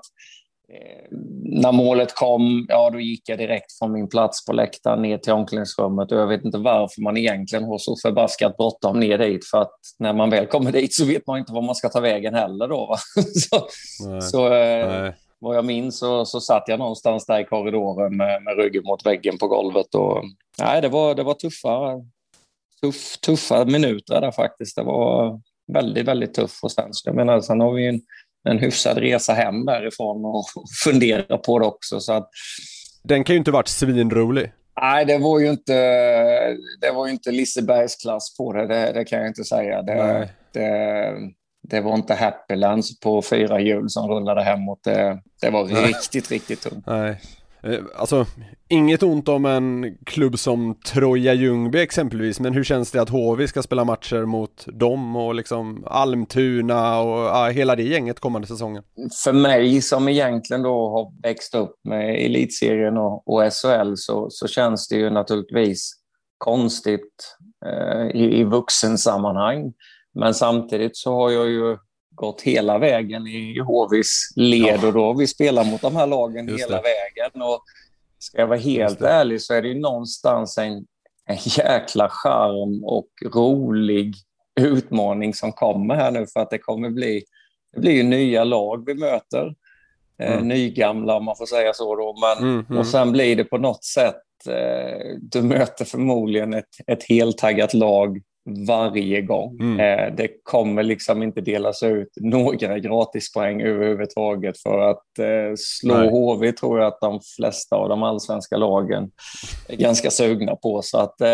S6: när målet kom, ja då gick jag direkt från min plats på läktaren ner till omklädningsrummet och jag vet inte varför man egentligen har så förbaskat bråttom ner dit, för att när man väl kommer dit så vet man inte var man ska ta vägen heller då, va? så nej, så nej. Vad jag minns så, så satt jag någonstans där i korridoren med, med ryggen mot väggen på golvet och nej, det var, det var tuffa, tuff, tuffa minuter där faktiskt. Det var väldigt, väldigt tuff och sen, jag menar, sen har vi ju en en hyfsad resa hem därifrån och fundera på det också. Så att,
S3: den kan ju inte varit svinrolig.
S6: Nej, det var ju inte, det var ju inte Lisebergs klass på det, det, det kan jag inte säga. Det, det, det var inte Happylands på fyra hjul som rullade hemåt. Det, det var Nej. riktigt, riktigt tungt.
S3: Nej. Alltså, inget ont om en klubb som Troja Ljungby exempelvis, men hur känns det att H V ska spela matcher mot dem och liksom Almtuna och ja, hela det gänget kommande säsongen?
S6: För mig som egentligen då har växt upp med elitserien och, och S H L så, så känns det ju naturligtvis konstigt eh, i, i vuxensammanhang, men samtidigt så har jag ju gått hela vägen i H V:s led ja. och då vi spelar mot de här lagen Just hela det. vägen och ska jag vara helt ärlig så är det ju någonstans en, en jäkla charm och rolig utmaning som kommer här nu, för att det kommer bli det blir ju nya lag vi möter mm. eh, nygamla om man får säga så då, men, mm, mm. och sen blir det på något sätt eh, du möter förmodligen ett, ett heltaggat lag varje gång. Mm. Eh, det kommer liksom inte delas ut några gratispoäng överhuvudtaget för att eh, slå Nej. H V tror jag att de flesta av de allsvenska lagen är ganska sugna på. Så att eh,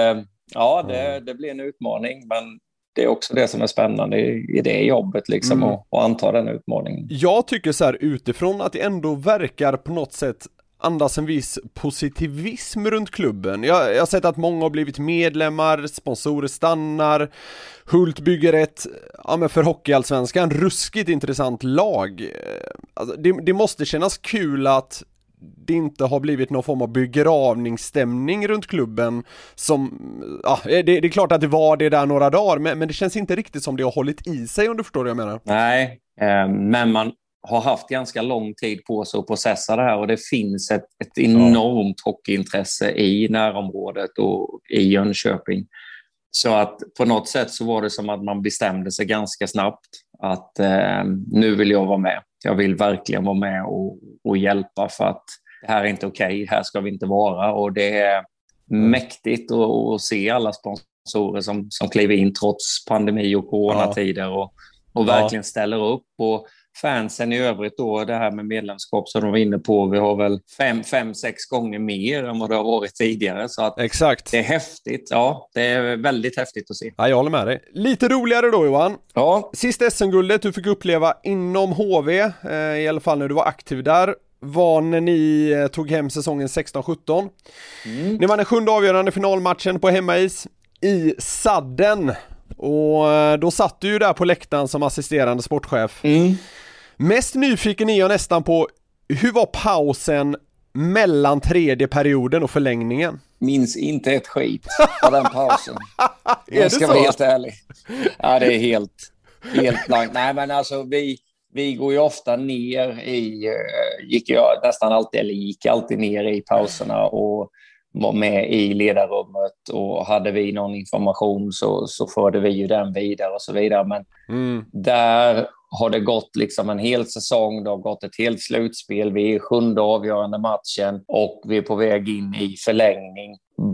S6: Ja, det, det blir en utmaning, men det är också det som är spännande i, i det jobbet liksom, mm. och, och anta den utmaningen.
S3: Jag tycker så här utifrån att det ändå verkar på något sätt andas en viss positivism runt klubben. Jag, jag har sett att många har blivit medlemmar, sponsorer stannar, Hult bygger ett, ja men för hockeyallsvenskan, ruskigt intressant lag. Alltså, det, det måste kännas kul att det inte har blivit någon form av begravningsstämning runt klubben som, ja, det, det är klart att det var det där några dagar, men, men det känns inte riktigt som det har hållit i sig, om du förstår vad jag menar.
S6: Nej, eh, men man har haft ganska lång tid på sig att processa det här, och det finns ett, ett enormt ja. hockeyintresse i närområdet och i Jönköping. Så att på något sätt så var det som att man bestämde sig ganska snabbt att eh, nu vill jag vara med. Jag vill verkligen vara med och, och hjälpa, för att det här är inte okej, här ska vi inte vara. Och det är mäktigt att, att se alla sponsorer som, som kliver in trots pandemi och coronatider ja. och, och verkligen ja. ställer upp. Och fansen i övrigt då, det här med medlemskap som de var inne på, vi har väl fem, fem, sex gånger mer än vad det har varit tidigare. Så att
S3: exakt.
S6: Det är häftigt, ja, det är väldigt häftigt att se.
S3: Ja, jag håller med dig. Lite roligare då, Johan.
S6: Ja.
S3: Sista S M-guldet du fick uppleva inom H V, eh, i alla fall när du var aktiv där, var när ni eh, tog hem säsongen sexton sjutton. Mm. Ni vann den sjunde avgörande finalmatchen på hemmais i Sadden. Och eh, då satt du ju där på läktaren som assisterande sportchef.
S6: Mm.
S3: Mest nyfiken är jag nästan på, hur var pausen mellan tredje perioden och förlängningen?
S6: Minns inte ett skit av den pausen.
S3: Är
S6: jag ska
S3: det
S6: vara
S3: så?
S6: helt ärlig. Ja, det är helt, helt blankt. Nej, men alltså vi, vi går ju ofta ner i, gick jag nästan alltid, eller gick alltid ner i pauserna och var med i ledarrummet, och hade vi någon information så, så förde vi ju den vidare och så vidare. Men mm. där har det gått liksom en hel säsong, det har gått ett helt slutspel, vi är i sjunde avgörande matchen och vi är på väg in i förlängning.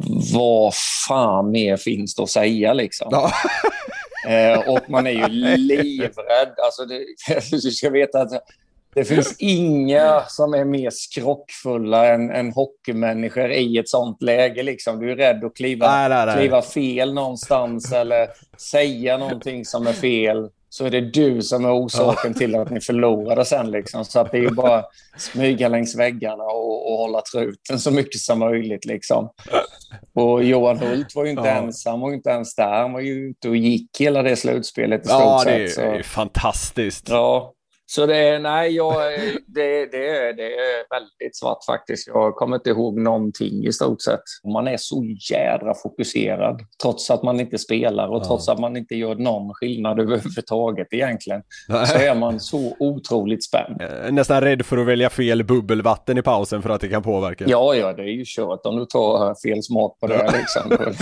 S6: Vad fan mer finns det att säga liksom? Ja. eh, och man är ju livrädd. Alltså det, du ska veta att det finns inga som är mer skrockfulla än, än hockeymänniskor i ett sånt läge. Liksom. Du är rädd att kliva, nej, nej, nej. kliva fel någonstans eller säga någonting som är fel. Så är det du som är orsaken ja. till att ni förlorade sen. Liksom. Så att det är ju bara smyga längs väggarna och, och hålla truten så mycket som möjligt. Liksom. Och Johan Hult var ju inte ja. ensam och inte ens där. Han var ju ute och gick hela det slutspelet i stort
S3: ja,
S6: sett.
S3: Ja, det är ju fantastiskt.
S6: Ja. Så det är, nej, jag, det, det, är, det är väldigt svart faktiskt. Jag kommer inte ihåg någonting i stort sett. Man är så jädra fokuserad trots att man inte spelar och ja. trots att man inte gör någon skillnad överhuvudtaget egentligen. Nej. Så är man så otroligt spänd.
S3: Nästan rädd för att välja fel bubbelvatten i pausen för att det kan påverka.
S6: Ja, ja, det är ju kört om du tar fel smak på det liksom.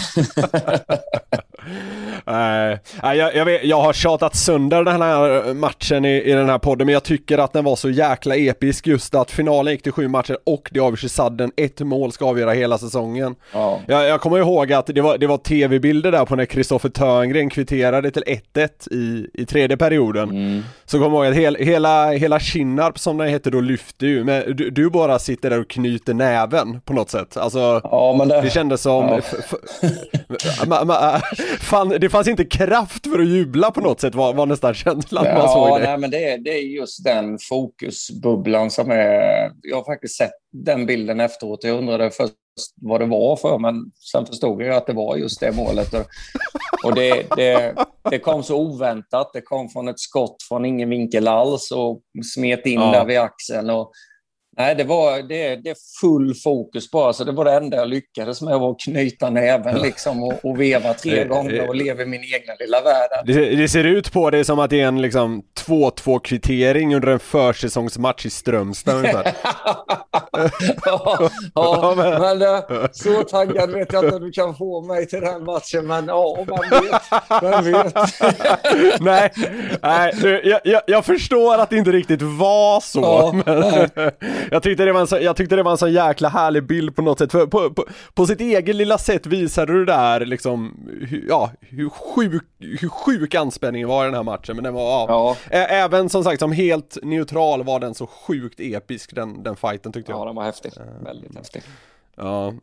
S3: Nej, uh, jag, jag, vet, jag har tjatat sönder den här matchen i, i den här podden, men jag tycker att den var så jäkla episk, just att finalen gick till sju matcher och det avgörs i Sadden. Ett mål ska avgöra hela säsongen. Ja. Jag, jag kommer ihåg att det var, det var tv-bilder där på när Kristoffer Törngren kvitterade till ett ett i, i tredje perioden. Mm. Så kommer jag ihåg att hel, hela, hela Kinnarp, som den heter, då lyfter ju, men du, du bara sitter där och knyter näven på något sätt. Alltså,
S6: ja, men det...
S3: det kändes som ja. f- f- ma, ma, fan, det fanns inte kraft för att jubla på något sätt, var, var nästan känslan
S6: ja,
S3: man såg det.
S6: Nej, men det är, det är just den fokusbubblan som är... Jag har faktiskt sett den bilden efteråt. Jag undrade först vad det var för, men sen förstod jag att det var just det målet. Och, och det, det, det kom så oväntat. Det kom från ett skott från ingen vinkel alls och smet in ja. där vid axeln. Och nej, det var det, det full fokus bara, så det var det enda jag lyckades med, var att knyta näven liksom och, och veva tre gånger och leva i min egna lilla värld.
S3: Det, det ser ut på det som att det är en liksom två två kvittering under en försäsongsmatch i Strömstad ungefär.
S6: ja, ja, men, men det, så taggad vet jag inte att du kan få mig till den matchen, men ja, man vet, man vet.
S3: nej, nej jag, jag, jag förstår att det inte riktigt var så, ja, men Jag tyckte, det var en så, jag tyckte det var en så jäkla härlig bild på något sätt. För på, på, på sitt eget lilla sätt visade du där liksom, hur, ja, hur, sjuk, hur sjuk anspänningen var i den här matchen. Men den var, ja. Ja. Ä, även som sagt, som helt neutral var den så sjukt episk, den, den fighten tyckte jag.
S6: Ja, den var häftig. Väldigt häftig.
S3: Ja.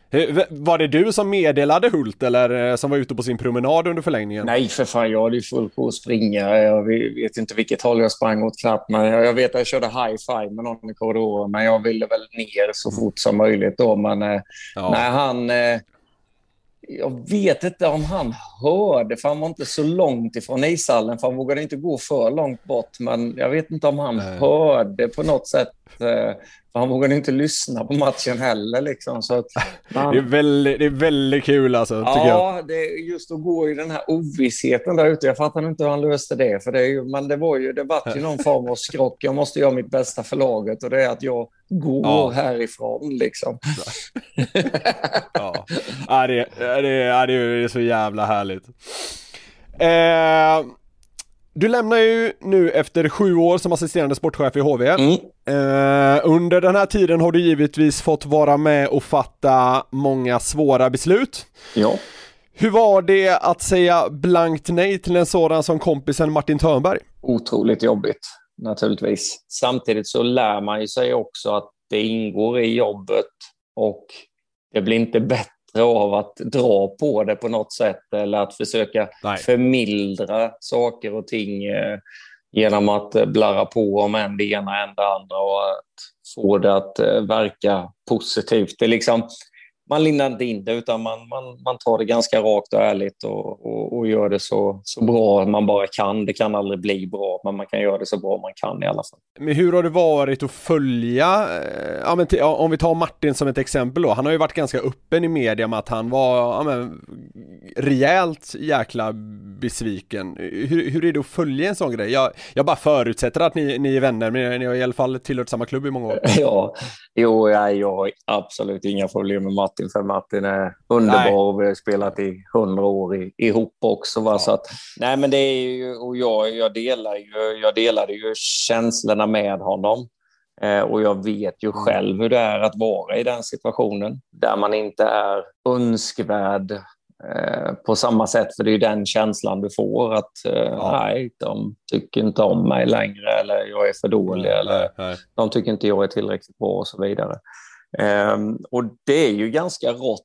S3: Var det du som meddelade Hult eller som var ute på sin promenad under förlängningen?
S6: Nej, för fan, jag hade ju full på att springa. Jag vet inte vilket håll jag sprang åt knappt, men jag vet att jag körde high five med någon i korridoren, men jag ville väl ner så fort som möjligt då. Men ja. när han... Jag vet inte om han hörde, för han var inte så långt ifrån ishallen, för han vågade inte gå för långt bort. Men jag vet inte om han Nej. hörde på något sätt, för han vågade inte lyssna på matchen heller. Liksom. Så att man...
S3: det, är väldigt, det är väldigt kul alltså, tycker
S6: ja,
S3: jag.
S6: Det är just att gå i den här ovissheten där ute. Jag fattar inte hur han löste det, för det är ju, men det var ju, det var ju någon form av skrock. Jag måste göra mitt bästa för laget, och det är att jag går ja. härifrån liksom.
S3: ja, ja det, det, det, det är så jävla härligt. Eh, du lämnar ju nu efter sju år som assisterande sportchef i H V. Mm. Eh, under den här tiden har du givetvis fått vara med och fatta många svåra beslut.
S6: Ja.
S3: Hur var det att säga blankt nej till en sådan som kompisen Martin Törnberg?
S6: Otroligt jobbigt, naturligtvis. Samtidigt så lär man ju sig också att det ingår i jobbet, och det blir inte bättre av att dra på det på något sätt, eller att försöka Nej. förmildra saker och ting eh, genom att eh, blarra på om en det ena än det andra, och att få det att eh, verka positivt. Det är liksom, man lindar inte in det, utan man, man, man tar det ganska rakt och ärligt och, och, och gör det så, så bra man bara kan. Det kan aldrig bli bra, men man kan göra det så bra man kan i alla fall.
S3: Men hur har det varit att följa, ja, men t- om vi tar Martin som ett exempel då, han har ju varit ganska öppen i media med att han var ja, men, rejält jäkla besviken. Hur, hur är det att följa en sån grej? Jag, jag bara förutsätter att ni, ni är vänner, men ni har i alla fall tillhört samma klubb i många år.
S6: Ja, jo, jag, jag har absolut inga problem med Martin, för Martin är underbar. Nej. Och vi har spelat i hundra år i, ihop också. Va? Ja. Så att, nej, men det är ju, och jag, jag, delar ju, jag delade ju känslorna med honom. Eh, och jag vet ju själv hur det är att vara i den situationen där man inte är önskvärd eh, på samma sätt. För det är ju den känslan du får, att eh, ja. nej, de tycker inte om mig längre, eller jag är för dålig, nej, eller nej, nej. de tycker inte jag är tillräckligt bra och så vidare. Um, och det är ju ganska rått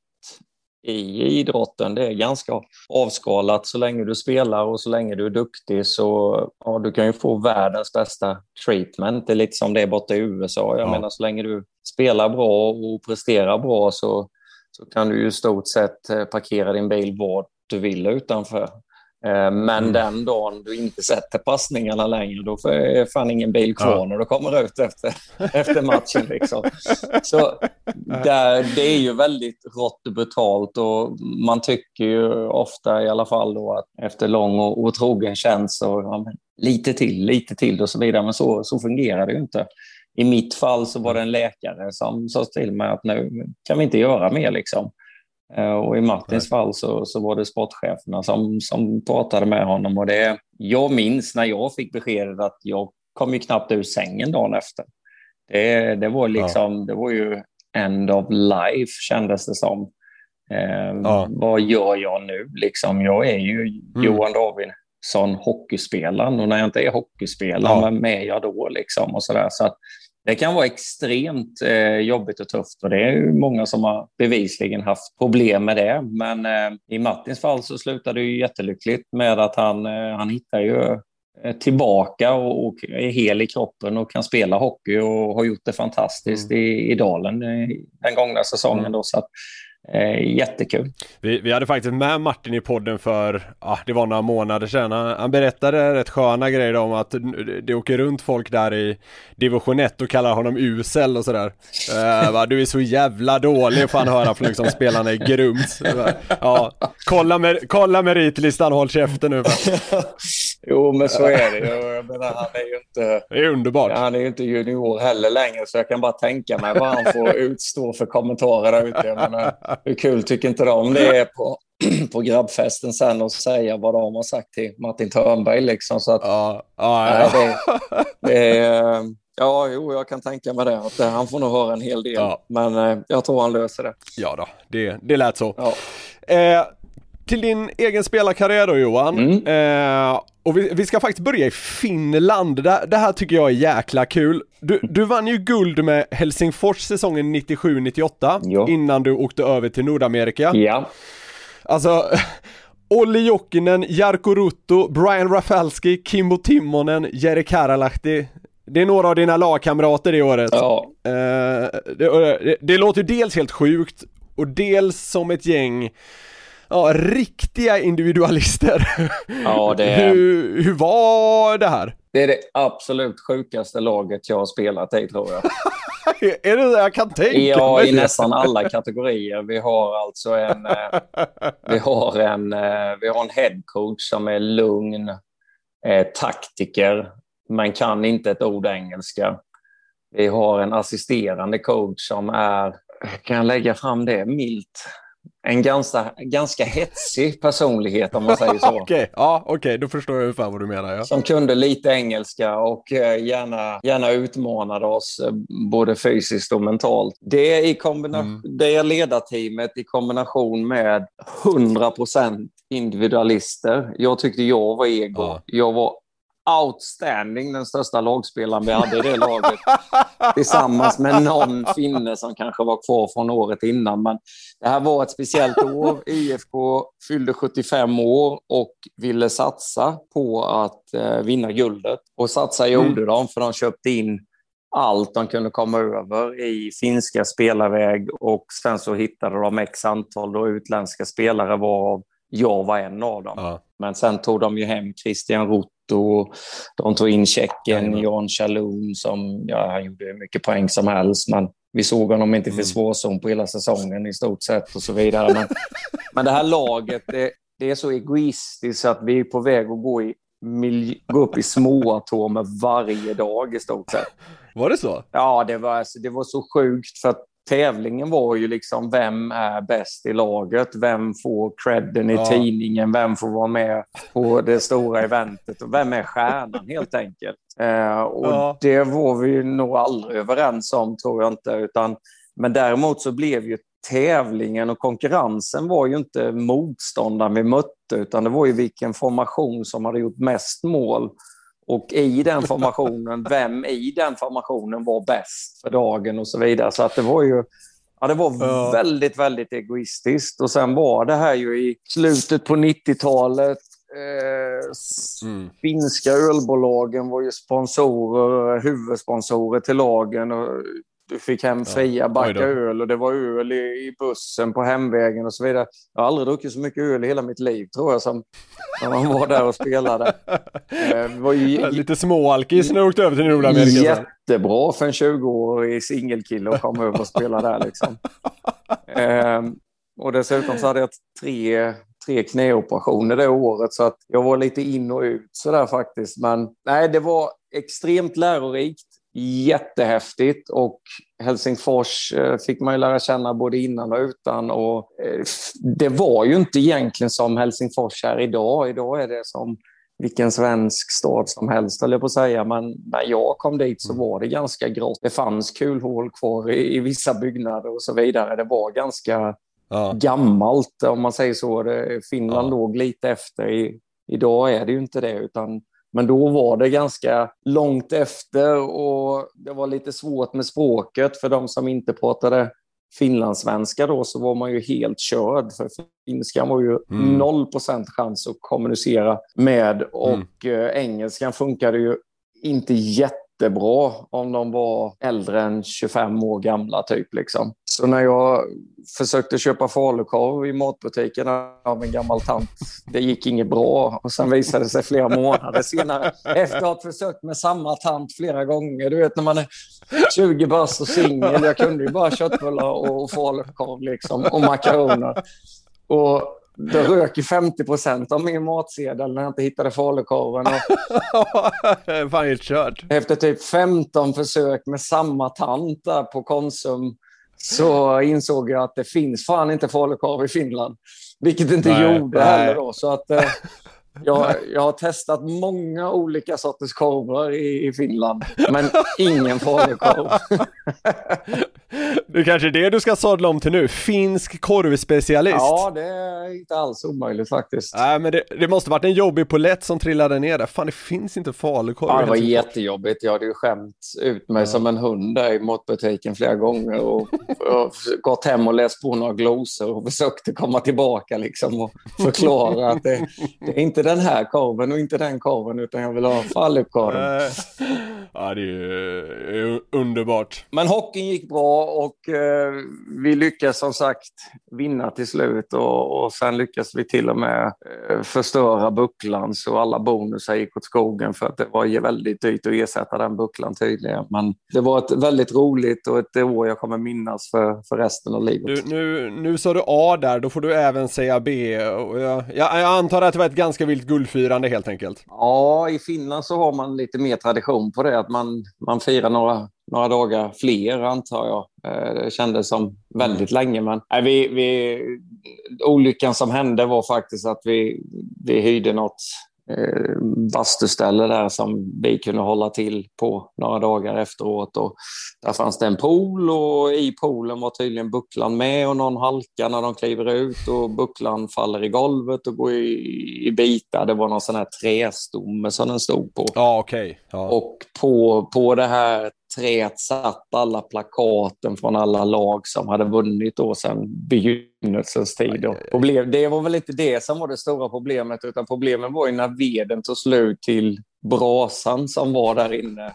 S6: i idrotten. Det är ganska avskalat. Så länge du spelar och så länge du är duktig, så ja, du kan ju få världens bästa treatment. Det är lite som det är borta i U S A. Jag ja. menar, så länge du spelar bra och presterar bra, så, så kan du ju i stort sett parkera din bil var du vill utanför. Men mm. den dagen du inte sätter passningarna längre, då är fan ingen bil kvar ja. när du kommer ut efter, efter matchen. Liksom. Så där, det är ju väldigt rått och brutalt, och man tycker ju ofta i alla fall då att efter lång och otrogen tjänst så ja, lite till, lite till och så vidare. Men så, så fungerar det ju inte. I mitt fall så var det en läkare som sa till mig att nu kan vi inte göra mer liksom. Och i Martins fall så, så var det sportcheferna som, som pratade med honom. Och det, jag minns när jag fick beskedet att jag kom ju knappt ur sängen dagen efter. Det, det, var, liksom, ja. det var ju end of life, kändes det som. Eh, ja. Vad gör jag nu? Liksom, jag är ju mm. Johan Davidsson, hockeyspelaren. Och när jag inte är hockeyspelare, ja. men är jag då? Liksom, och så där. Så att det kan vara extremt eh, jobbigt och tufft, och det är ju många som har bevisligen haft problem med det. Men eh, i Martins fall så slutade det ju jättelyckligt med att han, eh, han hittar ju eh, tillbaka och, och är hel i kroppen och kan spela hockey och har gjort det fantastiskt mm. i, i Dalen eh, den gångna säsongen. Mm. Då, så att, Eh, jättekul.
S3: Vi, vi hade faktiskt med Martin i podden för ah, det var några månader sedan. Han, han berättade rätt sköna grejer om att det åker runt folk där i division ett och kallar honom usel och sådär. Eh, va, du är så jävla dålig, får han höra från liksom, spelarna är grums. Ja, kolla, med, kolla meritlistan, håll käften nu.
S6: Jo, men så är det. Jag menar, han är ju inte,
S3: det är underbart.
S6: Han är ju inte junior heller längre, så jag kan bara tänka mig vad han får utstå för kommentarer där ute. Jag menar, hur kul tycker inte de det är på, på grabbfesten sen och säga vad de har sagt till Martin Törnberg liksom. Så att,
S3: ja, ja, ja.
S6: Nej, det, det är, ja, jo, jag kan tänka mig det. Att han får nog höra en hel del, ja. men eh, jag tror han löser det.
S3: Ja då, det, det lät så.
S6: Ja.
S3: Eh, till din egen spelarkarriär då, Johan. Mm. Eh, Och vi, vi ska faktiskt börja i Finland. Det, det här tycker jag är jäkla kul. Du, du vann ju guld med Helsingfors säsongen nittiosju nittioåtta
S6: ja.
S3: innan du åkte över till Nordamerika.
S6: Ja.
S3: Alltså, Olli Jokinen, Jarkko Rutto, Brian Rafalski, Kimmo Timonen, Jeri Karalahti. Det är några av dina lagkamrater det året.
S6: Ja.
S3: Uh, det, det, det låter ju dels helt sjukt och dels som ett gäng ja, riktiga individualister.
S6: Ja, det är...
S3: hur, hur var det här?
S6: Det är det absolut sjukaste laget jag har spelat i, tror jag.
S3: Är det det jag kan tänka mig?
S6: Ja, i nästan alla kategorier. Vi har alltså en eh, vi har en eh, vi har en headcoach som är lugn, eh, taktiker, men kan inte ett ord engelska. Vi har en assisterande coach som är, kan jag lägga fram det milt, en ganska, ganska hetsig personlighet, om man säger så.
S3: Okej, okay, ja, okej, okay, då förstår jag ungefär vad du menar. Ja.
S6: Som kunde lite engelska och gärna, gärna utmanade oss både fysiskt och mentalt. Det i kombination, mm. det ledarteamet i kombination med hundra procent individualister. Jag tyckte jag var ego. Ja. Jag var outstanding, den största lagspelaren vi hade i det laget. Tillsammans med någon finne som kanske var kvar från året innan. Men det här var ett speciellt år. I F K fyllde sjuttiofem år och ville satsa på att eh, vinna guldet. Och satsa gjorde mm. de, för de köpte in allt de kunde komma över i finska spelarväg. Och sen så hittade de x antal då utländska spelare, varav jag var en av dem. Ja. Men sen tog de ju hem Christian Rutto. De tog in Tjeckien, ja, Jan Chalun, som ja, han gjorde hur mycket poäng som helst. Men vi såg honom inte i försvarszon på hela säsongen i stort sett och så vidare. Men, men det här laget, det, det är så egoistiskt att vi är på väg att gå, i milj- gå upp i småatomer varje dag i stort sett.
S3: Var det så?
S6: Ja, det var, alltså, det var så sjukt, för att tävlingen var ju liksom, vem är bäst i laget? Vem får credden i ja. tidningen? Vem får vara med på det stora eventet? Och vem är stjärnan, helt enkelt? Eh, och ja. det var vi nog aldrig överens om, tror jag inte. Utan, men däremot så blev ju tävlingen och konkurrensen var ju inte motståndaren vi mötte, utan det var ju vilken formation som hade gjort mest mål. Och i den formationen, vem i den formationen var bäst för dagen och så vidare. Så att det var ju ja, det var ja. väldigt, väldigt egoistiskt. Och sen var det här ju i slutet på nittiotalet. Eh, mm. Finska ölbolagen var ju sponsorer, huvudsponsorer till lagen. Och du fick hem fria backar öl och det var öl i, i bussen på hemvägen och så vidare. Jag har aldrig druckit så mycket öl i hela mitt liv, tror jag, som när man var där och spelade. Eh, var ju,
S3: lite småalkis när du åkte över till Nordamerika.
S6: Jättebra för en tjugo-årig singelkille att komma över och spela där liksom. Eh, och dessutom så hade jag tre, tre knäoperationer det året, så att jag var lite in och ut så där faktiskt. Men nej, det var extremt lärorikt. Jättehäftigt, och Helsingfors eh, fick man ju lära känna både innan och utan, och eh, det var ju inte egentligen som Helsingfors är idag. Idag är det som vilken svensk stad som helst, eller på att säga, men när jag kom dit så var det ganska grått. Det fanns kulhål kvar i, i vissa byggnader och så vidare. Det var ganska ja. gammalt, om man säger så. Det, Finland ja. låg lite efter. I, idag är det ju inte det, utan men då var det ganska långt efter, och det var lite svårt med språket för de som inte pratade finlandssvenska då, så var man ju helt körd, för finskan var ju mm. noll procent chans att kommunicera med, och mm. eh, engelskan funkade ju inte jättebra om de var äldre än tjugofem år gamla typ liksom. Så när jag försökte köpa falukorv i matbutiken av en gammal tant, det gick inget bra. Och sen visade det sig flera månader senare, efter att ha försökt med samma tant flera gånger. Du vet, när man är tjugo bast och singel, jag kunde ju bara köttbullar och falukorv liksom, och makaroner. Och det rök ju femtio procent av min matsedel när jag inte hittade falukorven. Och
S3: fan, helt kört.
S6: Efter typ femton försök med samma tant där på Konsum, så insåg jag att det finns fan inte falukorv i Finland. Vilket inte nej, gjorde nej. heller då. Så att, Jag, jag har testat många olika sorters korvar i, i Finland, men ingen falukorv.
S3: Det är kanske det du ska sadla om till nu. Finsk korvspecialist.
S6: Ja, det är inte alls omöjligt faktiskt.
S3: Nej, men det, det måste varit en jobbig polett som trillade ner där. Fan, det finns inte falukorv.
S6: Ja, det var jättejobbigt. Jag hade ju skämt ut mig ja. som en hund där i matbutiken flera gånger och, och gått hem och läst på några glosor och försökte komma tillbaka liksom och förklara att det, det är inte den här korven och inte den korven utan jag vill ha falukorv.
S3: Ja, det är ju underbart.
S6: Men hockeyn gick bra och eh, vi lyckades som sagt vinna till slut och, och sen lyckades vi till och med eh, förstöra bucklan så alla bonusar gick åt skogen för att det var väldigt dyrt att ersätta den bucklan tydligen. Men det var ett väldigt roligt och ett år jag kommer minnas för, för resten av livet.
S3: Du, nu, nu sa du A där, då får du även säga B. Och jag, jag, jag antar att det var ett ganska vilt guldfirande helt enkelt.
S6: Ja, i Finland så har man lite mer tradition på det, att man, man firar några några dagar fler antar jag. Det kändes som väldigt länge, men nej, vi, vi, olyckan som hände var faktiskt att vi, vi hyrde något eh, bastuställe där som vi kunde hålla till på några dagar efteråt och där fanns det en pool och i poolen var tydligen bucklan med och någon halka när de kliver ut och bucklan faller i golvet och går i, i bitar. Det var någon sån här trästomme som den stod på.
S3: Ja, okej. Okay. Ja.
S6: Och på, på det här träet satt alla plakaten från alla lag som hade vunnit då sedan begynnelsens tid. Och problem, det var väl inte det som var det stora problemet, utan problemet var ju när veden tog slut till brasan som var där inne.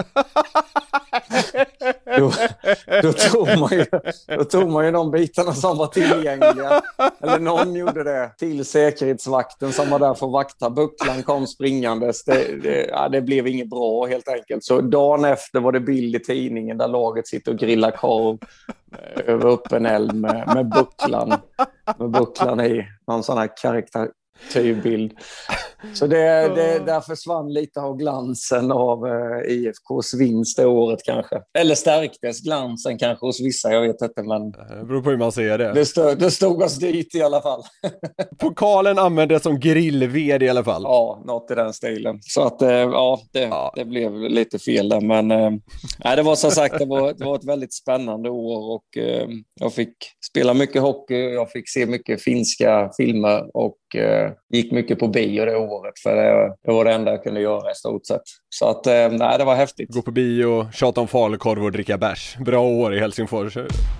S6: Då, då, tog man ju, då tog man ju de bitarna som var tillgängliga. Eller någon gjorde det till säkerhetsvakten som var där för att vakta. Bucklan kom springandes. Det, det, ja, det blev inget bra helt enkelt. Så dagen efter var det bild i tidningen där laget sitter och grillar korv över öppen eld med, med bucklan. Med bucklan i någon sån här karaktär. Bild. Så det, det, där försvann lite av glansen av eh, I F K:s vinst det året kanske. Eller stärktes glansen kanske hos vissa, jag vet inte. Men
S3: det beror på hur man ser det.
S6: Det stod, det stod oss dyrt i alla fall.
S3: Pokalen användes som grillved i alla fall.
S6: Ja, något i den stilen. Så att eh, ja, det, ja, det blev lite fel där. Men eh, nej, det var som sagt det var, det var ett väldigt spännande år och eh, jag fick spela mycket hockey. Jag fick se mycket finska filmer och eh, gick mycket på bio det året för det, det var det enda jag kunde göra i stort sett. Så att, nej, det var häftigt.
S3: Gå på bio, tjata om falukorv och dricka bärs. Bra år i Helsingfors.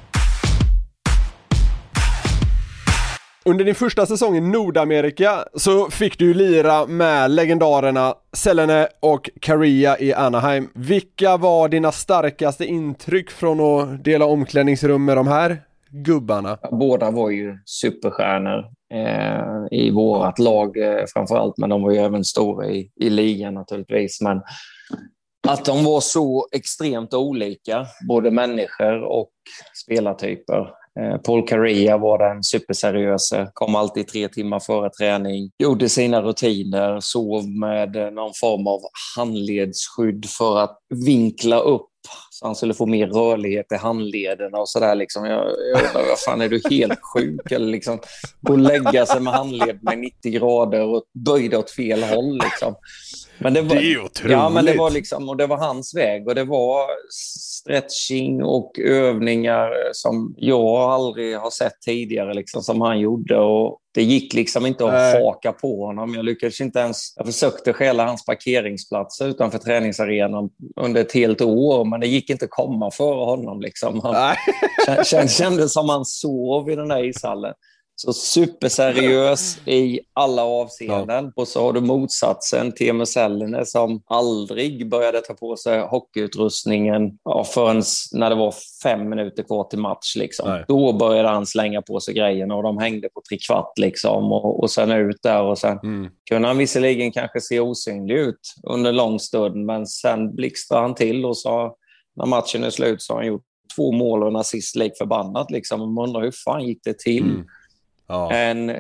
S3: Under din första säsong i Nordamerika så fick du lira med legendarerna Selene och Kariya i Anaheim. Vilka var dina starkaste intryck från att dela omklädningsrum med de här gubbarna?
S6: Båda var ju superstjärnor eh, i vårat lag eh, framförallt, men de var ju även stora i, i ligan naturligtvis. Men att de var så extremt olika, både människor och spelartyper. Eh, Paul Kariya var den superseriösa, kom alltid tre timmar före träning, gjorde sina rutiner, sov med någon form av handledsskydd för att vinkla upp så han skulle få mer rörlighet i handlederna och sådär liksom. Jag, jag undrar, vad fan är du helt sjuk? Eller liksom gå och lägga sig med handlederna nittio grader och böjda åt fel håll liksom. Men det var,
S3: det är otroligt.
S6: Ja, men det var liksom, och det var hans väg och det var stretching och övningar som jag aldrig har sett tidigare liksom, som han gjorde, och det gick liksom inte att äh. haka på honom. Jag lyckades inte ens, jag försökte stjäla hans parkeringsplatser utanför träningsarenan under ett helt år, men det gick inte att komma före honom liksom. Han kände, kände som han sov i den där ishallen. Så superseriös i alla avseenden. Ja. Och så har du motsatsen, Teemu Selänne, som aldrig började ta på sig hockeyutrustningen ja, förrän när det var fem minuter kvar till match. Liksom. Då började han slänga på sig grejerna och de hängde på tre kvart liksom, och, och sen ut där. Och sen mm. kunde han visserligen kanske se osynlig ut under lång stund, men sen blixtrade han till och så när matchen är slut så har han gjort två mål och en assist lik förbannat. Liksom. Och man undrar hur fan gick det till? Mm. Ja. En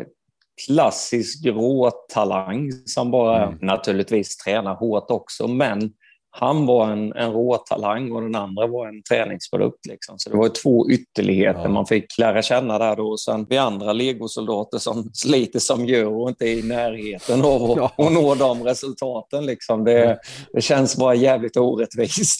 S6: klassisk grå talang som bara mm. naturligtvis tränar hårt också, men han var en, en råtalang och den andra var en träningsprodukt. Liksom. Så det var två ytterligheter ja. man fick lära känna där då. Och sen vi andra legosoldater som sliter som djur och inte är i närheten av att, ja. att nå de resultaten. Liksom. Det, det känns bara jävligt orättvist.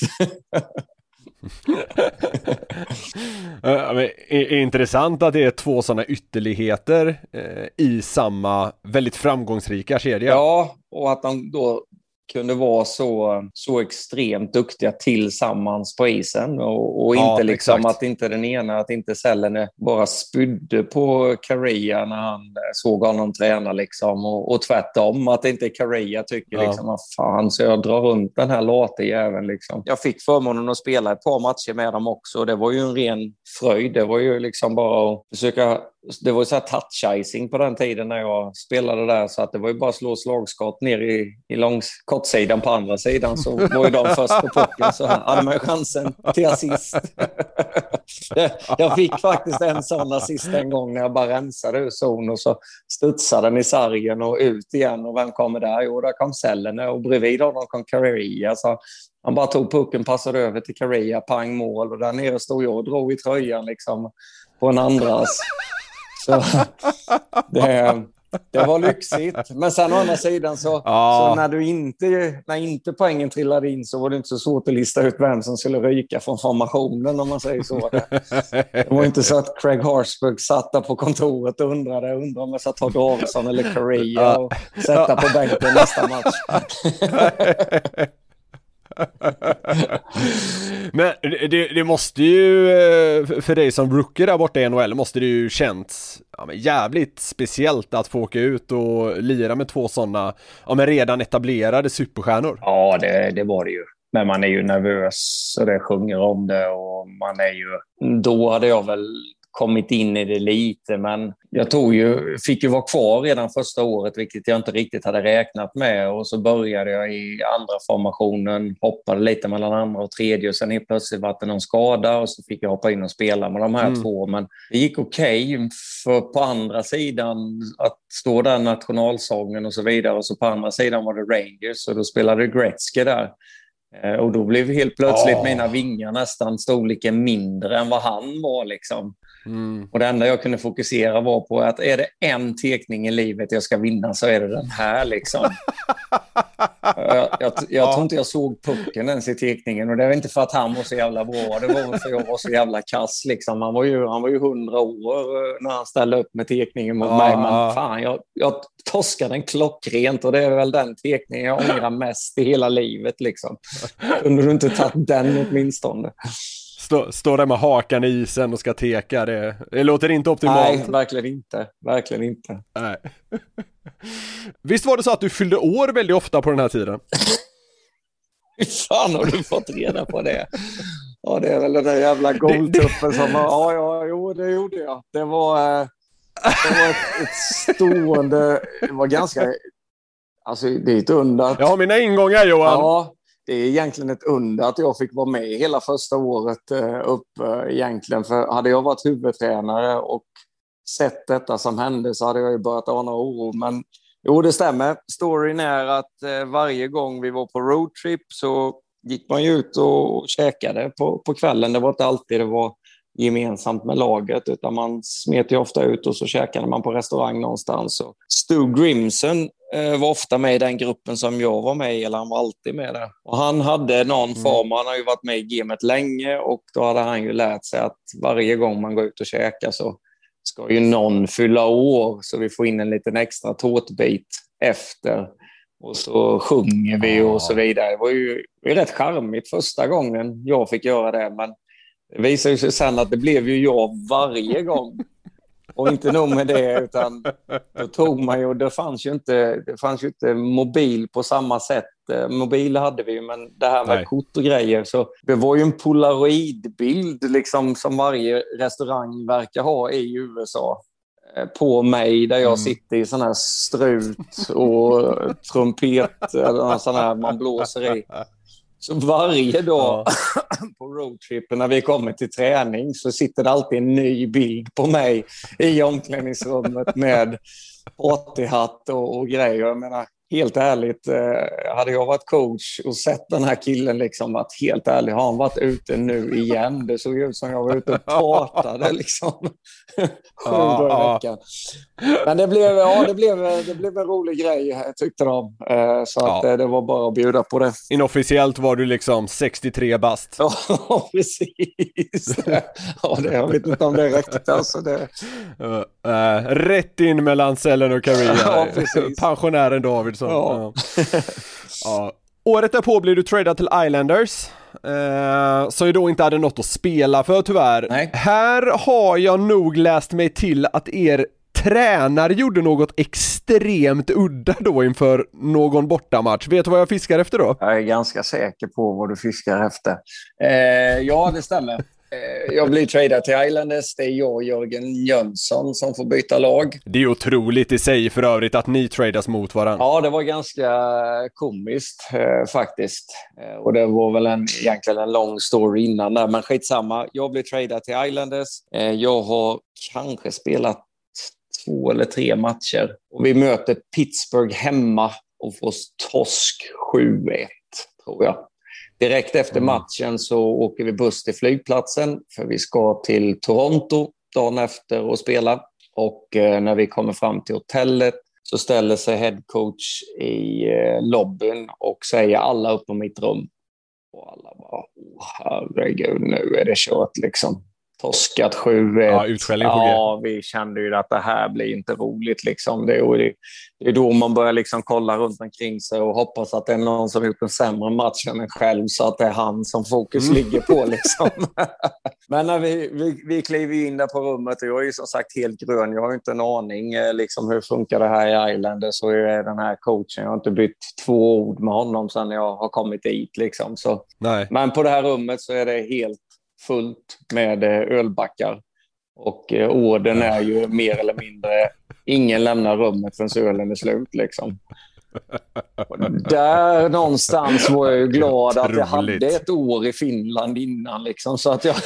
S3: Ja, men, är, är intressant att det är två sådana ytterligheter eh, i samma väldigt framgångsrika kedja.
S6: Ja, och att de då kunde vara så, så extremt duktiga tillsammans på isen och, och inte ja, liksom exakt. Att inte den ena, att inte Sellene bara spydde på Kariya när han såg honom träna liksom och, och tvärtom att inte Kariya tycker ja. liksom, vad fan så jag drar runt den här late jäveln liksom. Jag fick förmånen att spela ett par matcher med dem också och det var ju en ren fröjd, det var ju liksom bara att försöka. Det var ju så här touch-icing på den tiden när jag spelade där så att det var ju bara att slå slagskott ner i, i långs kortsidan på andra sidan så var ju de först på pucken så hade man chansen till assist. Jag fick faktiskt en sån assist en gång när jag bara rensade ur zon och så studsade den i sargen och ut igen och vem kommer där? Jo, där kom Sellene och bredvid honom kom Kariya så han bara tog pucken, passade över till Kariya, pang mål och där nere stod jag och drog i tröjan liksom på en andras. Så det, det var lyxigt. Men sen å andra sidan så, ja. så när du inte när inte poängen trillade in så var det inte så svårt att lista ut vem som skulle ryka från formationen om man säger så. Det var inte så att Craig Harsburg satt där på kontoret och undrade, undrade om jag ska ta Davidsson eller Kariya och sätta på bänken nästa match.
S3: Men det, det måste ju för dig som rookie där borta i N H L måste det ju känts ja, men jävligt speciellt att få åka ut och lira med två sådana ja, men redan etablerade superstjärnor.
S6: Ja, det, det var det ju. Men man är ju nervös och det sjunger om det och man är ju då hade jag väl kommit in i det lite, men jag tog ju, fick ju vara kvar redan första året, vilket jag inte riktigt hade räknat med, och så började jag i andra formationen, hoppade lite mellan andra och tredje och sen helt plötsligt var det någon skada och så fick jag hoppa in och spela med de här mm. två, men det gick okej okay, för på andra sidan att stå där nationalsången och så vidare, och så på andra sidan var det Rangers och då spelade Gretzky där. Och då blev helt plötsligt oh. mina vingar nästan storleken mindre än vad han var liksom. Mm. Och det enda jag kunde fokusera var på att är det en tekning i livet jag ska vinna så är det den här liksom. jag jag, jag tror inte jag såg pucken ens i tekningen, och det var inte för att han var så jävla bra, det var för att jag var så jävla kass liksom. Han var ju, han var ju hundra år när han ställde upp med tekningen mot ah. mig, men fan jag, jag torskade den klockrent och det är väl den tekningen jag ångrar mest i hela livet liksom. Kunde du inte tagit den åtminstone?
S3: Stå, stå där med hakan i isen och ska teka, det, det låter inte optimalt.
S6: Nej, verkligen inte. Verkligen inte.
S3: Nej. Visst var det så att du fyllde år väldigt ofta på den här tiden?
S6: Hur fan har du fått reda på det? Ja, det är väl den där jävla goldtuppen som... Ja, ja, jo, det gjorde jag. Det var, det var ett, ett stående... Det var ganska... Alltså, det är ett under.
S3: Jag har mina ingångar, Johan.
S6: Ja. Det är egentligen ett under att jag fick vara med hela första året upp egentligen. För hade jag varit huvudtränare och sett detta som hände så hade jag ju börjat ana oro. Men jo, det stämmer. Storyn är att varje gång vi var på roadtrip så gick man ju ut och käkade på, på kvällen. Det var inte alltid det var gemensamt med laget, utan man smet ju ofta ut och så käkade man på restaurang någonstans. Och Stu Grimson eh, var ofta med i den gruppen som jag var med i, eller han var alltid med där. Och han hade någon mm. form, han har ju varit med i gamet länge, och då hade han ju lärt sig att varje gång man går ut och käkar så ska ju någon fylla år så vi får in en liten extra tårtbit efter. Och så sjunger vi och så vidare. Det var ju, det var rätt charmigt första gången jag fick göra det, men det visade sig sen att det blev ju jag varje gång. Och inte nog med det, utan då tog man ju, det fanns ju inte, det fanns ju inte mobil på samma sätt. Mobil hade vi ju, men det här med Nej. kort och grejer, så det var ju en polaroidbild liksom, som varje restaurang verkar ha i U S A på mig, där jag mm. sitter i sån här strut och trumpet eller sån här man blåser i. Så varje dag ja. på roadtrippen när vi kommer till träning så sitter det alltid en ny bild på mig i omklädningsrummet med partyhatt och, och grejer. Jag menar, helt ärligt, eh, hade jag varit coach och sett den här killen liksom, att helt ärligt, har han varit ute nu igen? Det såg ut som jag var ute och pratade liksom sju dagar i veckan. Men det blev, ja, det blev, det blev en rolig grej, tyckte de. Eh, så att,
S3: ja.
S6: eh, det var bara att bjuda på det.
S3: Inofficiellt var du liksom sextiotre bast.
S6: Ja, precis. Ja, det, jag vet inte om det räckte. Alltså det...
S3: Uh, uh, rätt in mellan Sellen och Karia.
S6: Ja, precis.
S3: Pensionären Davidsson.
S6: Ja.
S3: Ja. Ja. Året därpå blev du tradad till Islanders. Uh, så ju då inte hade något att spela för tyvärr.
S6: Nej.
S3: Här har jag nog läst mig till att er tränare gjorde något extremt udda då inför någon bortamatch. Vet du vad jag fiskar efter då?
S6: Jag är ganska säker på vad du fiskar efter. Eh, ja, det stämmer. Eh, jag blir tradad till Islanders. Det är jag och Jörgen Jönsson som får byta lag.
S3: Det är otroligt i sig för övrigt att ni tradas mot varandra.
S6: Ja, det var ganska komiskt eh, faktiskt. Eh, och det var väl en, egentligen en lång story innan där. Men skitsamma. Jag blir tradad till Islanders. Eh, jag har kanske spelat två eller tre matcher. Och vi möter Pittsburgh hemma och får torsk sju ett, tror jag. Direkt efter matchen så åker vi buss till flygplatsen för vi ska till Toronto dagen efter och spela. Och eh, när vi kommer fram till hotellet så ställer sig headcoach i eh, lobbyn och säger alla upp på mitt rum. Och alla bara, oh, herregud, nu är det kört liksom. Torskat sju ett.
S3: Ja, utskällning på
S6: ja, vi kände ju att det här blir inte roligt liksom. Det är, det är då man börjar liksom kolla runt omkring sig och hoppas att det är någon som gjort en sämre match än en själv så att det är han som fokus mm. ligger på liksom. Men när vi, vi, vi kliver in där på rummet och jag är ju som sagt helt grön. Jag har ju inte en aning liksom, hur funkar det här i Islanders så är den här coachen. Jag har inte bytt två ord med honom sedan jag har kommit dit liksom. Så.
S3: Nej.
S6: Men på det här rummet så är det helt fullt med ölbackar och eh, orden är ju mer eller mindre ingen lämnar rummet förrän ölen är slut liksom. Och där någonstans var jag ju glad att jag hade ett år i Finland innan liksom, så att jag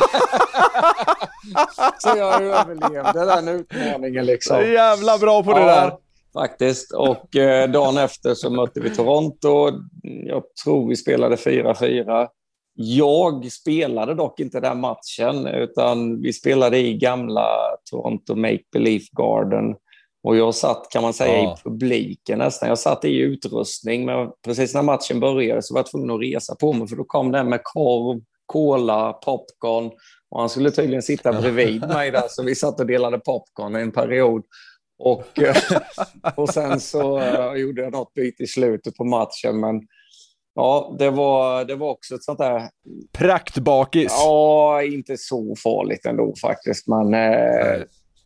S6: så jag överlevde den utmaningen liksom.
S3: Så jävla bra på det
S6: ja,
S3: där.
S6: Faktiskt, och eh, dagen efter så mötte vi Toronto. Jag tror vi spelade fyra fyra. Jag spelade dock inte den matchen utan vi spelade i gamla Toronto Make Believe Garden och jag satt kan man säga ja. i publiken nästan. Jag satt i utrustning men precis när matchen började så var jag tvungen att resa på mig för då kom den med korv, cola, popcorn och han skulle tydligen sitta bredvid mig där så vi satt och delade popcorn i en period. Och, och sen så uh, gjorde jag något byte i slutet på matchen men ja, det var, det var också ett sånt där...
S3: Praktbakis.
S6: Ja, inte så farligt ändå faktiskt. Men eh,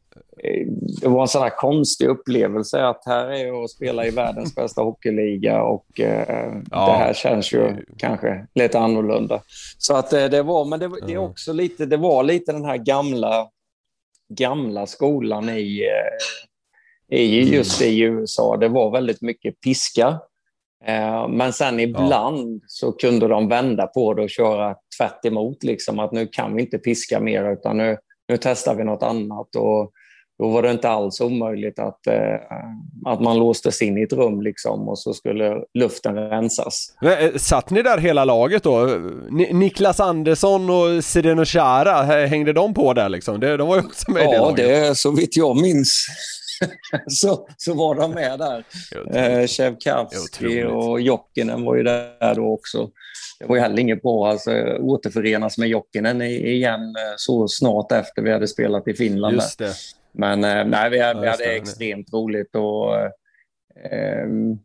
S6: det var en sån här konstig upplevelse att här är jag och spelar i världens bästa hockeyliga och eh, ja. det här känns ju kanske lite annorlunda. Så att eh, det var, men det, det är också lite, det var lite den här gamla, gamla skolan i, eh, i just i U S A. Det var väldigt mycket piska. Men sen ibland ja. så kunde de vända på det och köra tvärt emot liksom, att nu kan vi inte piska mer utan nu, nu testar vi något annat och då var det inte alls omöjligt att, eh, att man låstes in i ett rum liksom, och så skulle luften rensas.
S3: Men, satt ni där hela laget då? Ni, Niklas Andersson och Zdeno Chara, hängde de på där liksom? Det, de var ju också med
S6: ja,
S3: i det laget.
S6: Ja, det så vitt jag minns så, så var de med där. Eh, Tjevkavski och Jokinen var ju där då också. Det var ju heller inget bra alltså, återförenas med Jokinen igen så snart efter vi hade spelat i Finland. Just det. Men eh, nej, vi hade, ja, vi hade extremt roligt och eh,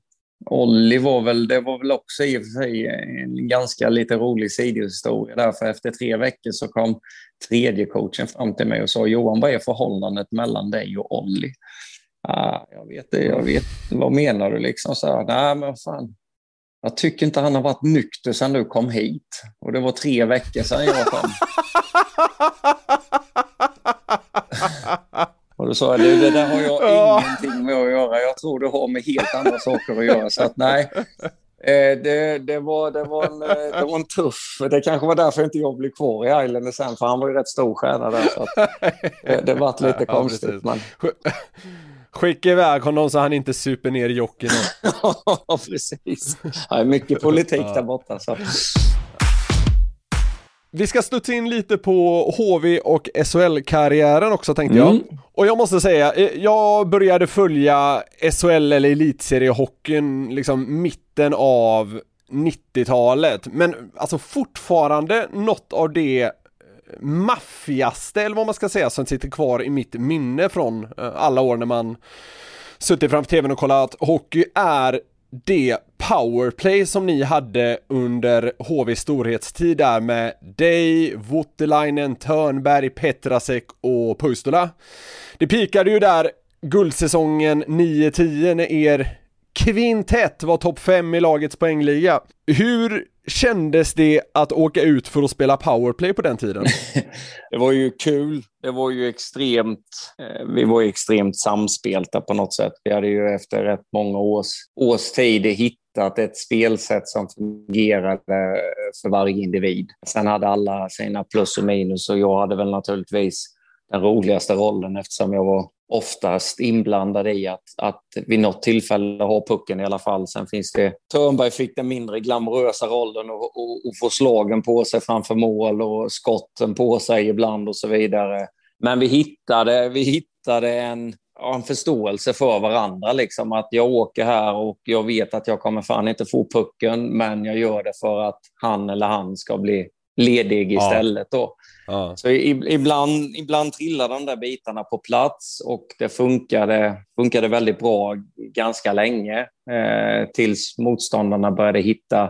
S6: Olli var väl, det var väl också i och för sig en ganska lite rolig sidohistoria där, för efter tre veckor så kom tredje coachen fram till mig och sa: Johan, vad är förhållandet mellan dig och Olli? Ah, jag vet det, jag vet, vad menar du liksom? Så här, nej men fan, jag tycker inte han har varit nykter sedan du kom hit. Och det var tre veckor sedan jag kom. Och då sa jag, det där har jag ingenting med att göra. Jag tror det har med helt andra saker att göra. Så att nej, det, det, var, det, var en, det var en tuff. Det kanske var därför inte jag blev kvar i Islanders sen. För han var ju rätt stor stjärna där. Så att det, det var lite konstigt. Men...
S3: Skicka iväg honom så han inte super ner Jocke.
S6: Ja, precis. Det är mycket politik där borta. Så.
S3: Vi ska studsa in lite på H V och S H L-karriären också, tänkte jag. Mm. Och jag måste säga, jag började följa S H L eller elitseriehockeyn liksom mitten av nittiotalet. Men alltså fortfarande något av det maffigaste, eller vad man ska säga, som sitter kvar i mitt minne från alla år när man suttit framför tvn och kollat hockey är det powerplay som ni hade under H V storhetstid där med dig, Voutilainen, Törnberg, Petrasek och Puistola. Det pikade ju där guldsäsongen nio tio när er kvintett var topp fem i lagets poängliga. Hur kändes det att åka ut för att spela powerplay på den tiden?
S6: Det var ju kul. Det var ju extremt, eh, vi var ju extremt samspelta på något sätt. Vi hade ju efter rätt många års, års tid hittat ett spelsätt som fungerade för varje individ. Sen hade alla sina plus och minus och jag hade väl naturligtvis den roligaste rollen eftersom jag var oftast inblandad i att, att vid något tillfälle ha pucken i alla fall. Sen finns det, Törnberg fick den mindre glamorösa rollen och, och, och få slagen på sig framför mål och skotten på sig ibland och så vidare. Men vi hittade, vi hittade en, en förståelse för varandra. Liksom, att jag åker här och jag vet att jag kommer fan inte få pucken, men jag gör det för att han eller han ska bli ledig istället då. Ja. Så ibland, ibland trillade de där bitarna på plats och det funkade, funkade väldigt bra ganska länge eh, tills motståndarna började hitta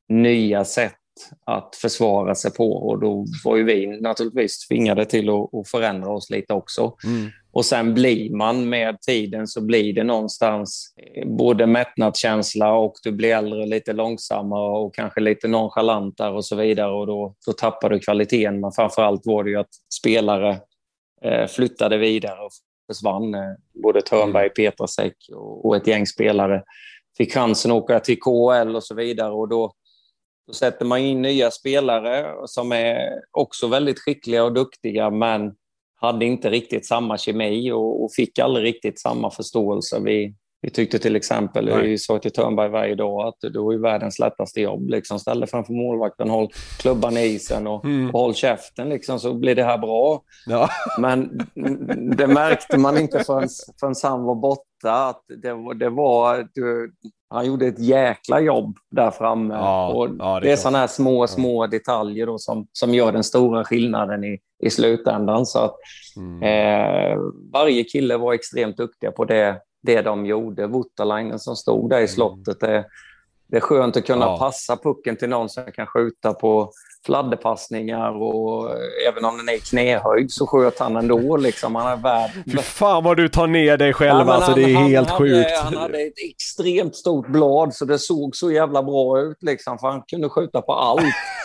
S6: nya sätt att försvara sig på och då var ju vi naturligtvis tvingade till att, att förändra oss lite också. Mm. Och sen blir man med tiden så blir det någonstans både mättnadskänsla och du blir äldre lite långsammare och kanske lite nonchalantare och så vidare och då, då tappar du kvaliteten. Men framförallt var det ju att spelare eh, flyttade vidare och försvann. Eh, både Törnberg, Petrasek och, och ett gäng spelare fick chansen att åka till K H L och så vidare och då Då sätter man in nya spelare som är också väldigt skickliga och duktiga men hade inte riktigt samma kemi och, och fick aldrig riktigt samma förståelse. Vi, vi tyckte till exempel, Nej. vi sa till Törnberg varje dag att du har ju världens lättaste jobb. Liksom, ställ dig framför målvakten, håll klubban i isen och, mm. och håll käften liksom, så blir det här bra. Ja. Men det märkte man inte förrän, förrän han var borta. Att det, det var... Du, han gjorde ett jäkla jobb där framme. Ja, och ja, det, det är sådana här små, små detaljer då som, som gör den stora skillnaden i, i slutändan. Så att mm. eh, varje kille var extremt duktiga på det, det de gjorde. Voutilainen som stod där i slottet. Det, det är skönt att kunna ja. passa pucken till någon som kan skjuta på fladderpassningar och även om den är i knähöjd så sköt han ändå liksom. Han är värd.
S3: Fy fan vad du tar ner dig själv, ja, alltså han, det är han, helt
S6: han
S3: sjukt.
S6: Hade, han hade ett extremt stort blad så det såg så jävla bra ut liksom för han kunde skjuta på allt.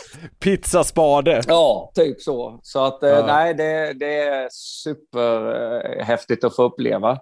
S3: Pizzaspade.
S6: Ja, typ så. Så att ja. nej, det, det är superhäftigt att få uppleva.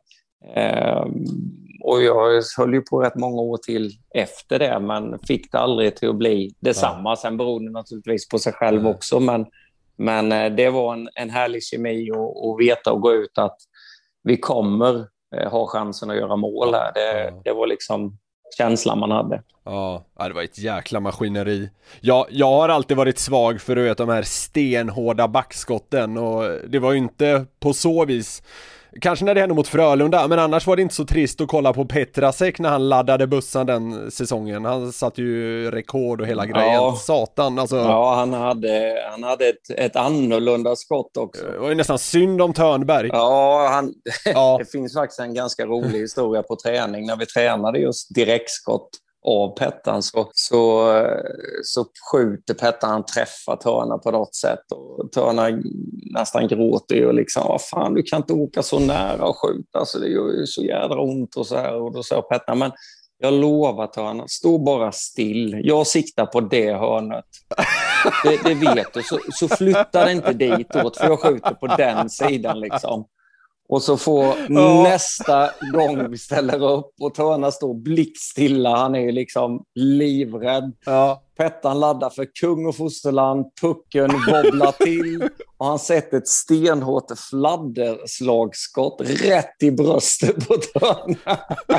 S6: Um, och jag höll ju på rätt många år till efter det men fick det aldrig till att bli detsamma. Ja. Sen beror det naturligtvis på sig själv också men, men det var en, en härlig kemi och, och veta och gå ut att vi kommer eh, ha chansen att göra mål här. Det, ja. det var liksom känslan man hade.
S3: Ja, det var ett jäkla maskineri. Jag, jag har alltid varit svag för vet, de här stenhårda backskotten och det var ju inte på så vis. Kanske när det hände mot Frölunda, men annars var det inte så trist att kolla på Petrasek när han laddade bussen den säsongen. Han satt ju rekord och hela grejen. Ja. Satan, alltså.
S6: Ja, han hade, han hade ett, ett annorlunda skott också.
S3: Det var ju nästan synd om Törnberg.
S6: Ja, han, ja. Det finns faktiskt en ganska rolig historia på träning. När vi tränade just direktskott av Pettan så, så, så skjuter Pettan, han träffar Törna på något sätt och Törna nästan gråter och liksom, vad fan, du kan inte åka så nära och skjuta, alltså det gör ju så jädra ont och så här, och då sa Pettan, men jag lovar Törna, stå bara still, jag siktar på det hörnet, det, det vet du, så, så flyttar det inte ditåt för jag skjuter på den sidan liksom. Och så får oh. nästa gång vi ställer upp och Törna står blickstilla. Han är ju liksom livrädd. Ja. Pettan laddar för kung och fosterland. Pucken wobblar till. Och och han sätter ett stenhårt fladderslagskott rätt i bröstet på Törnberg.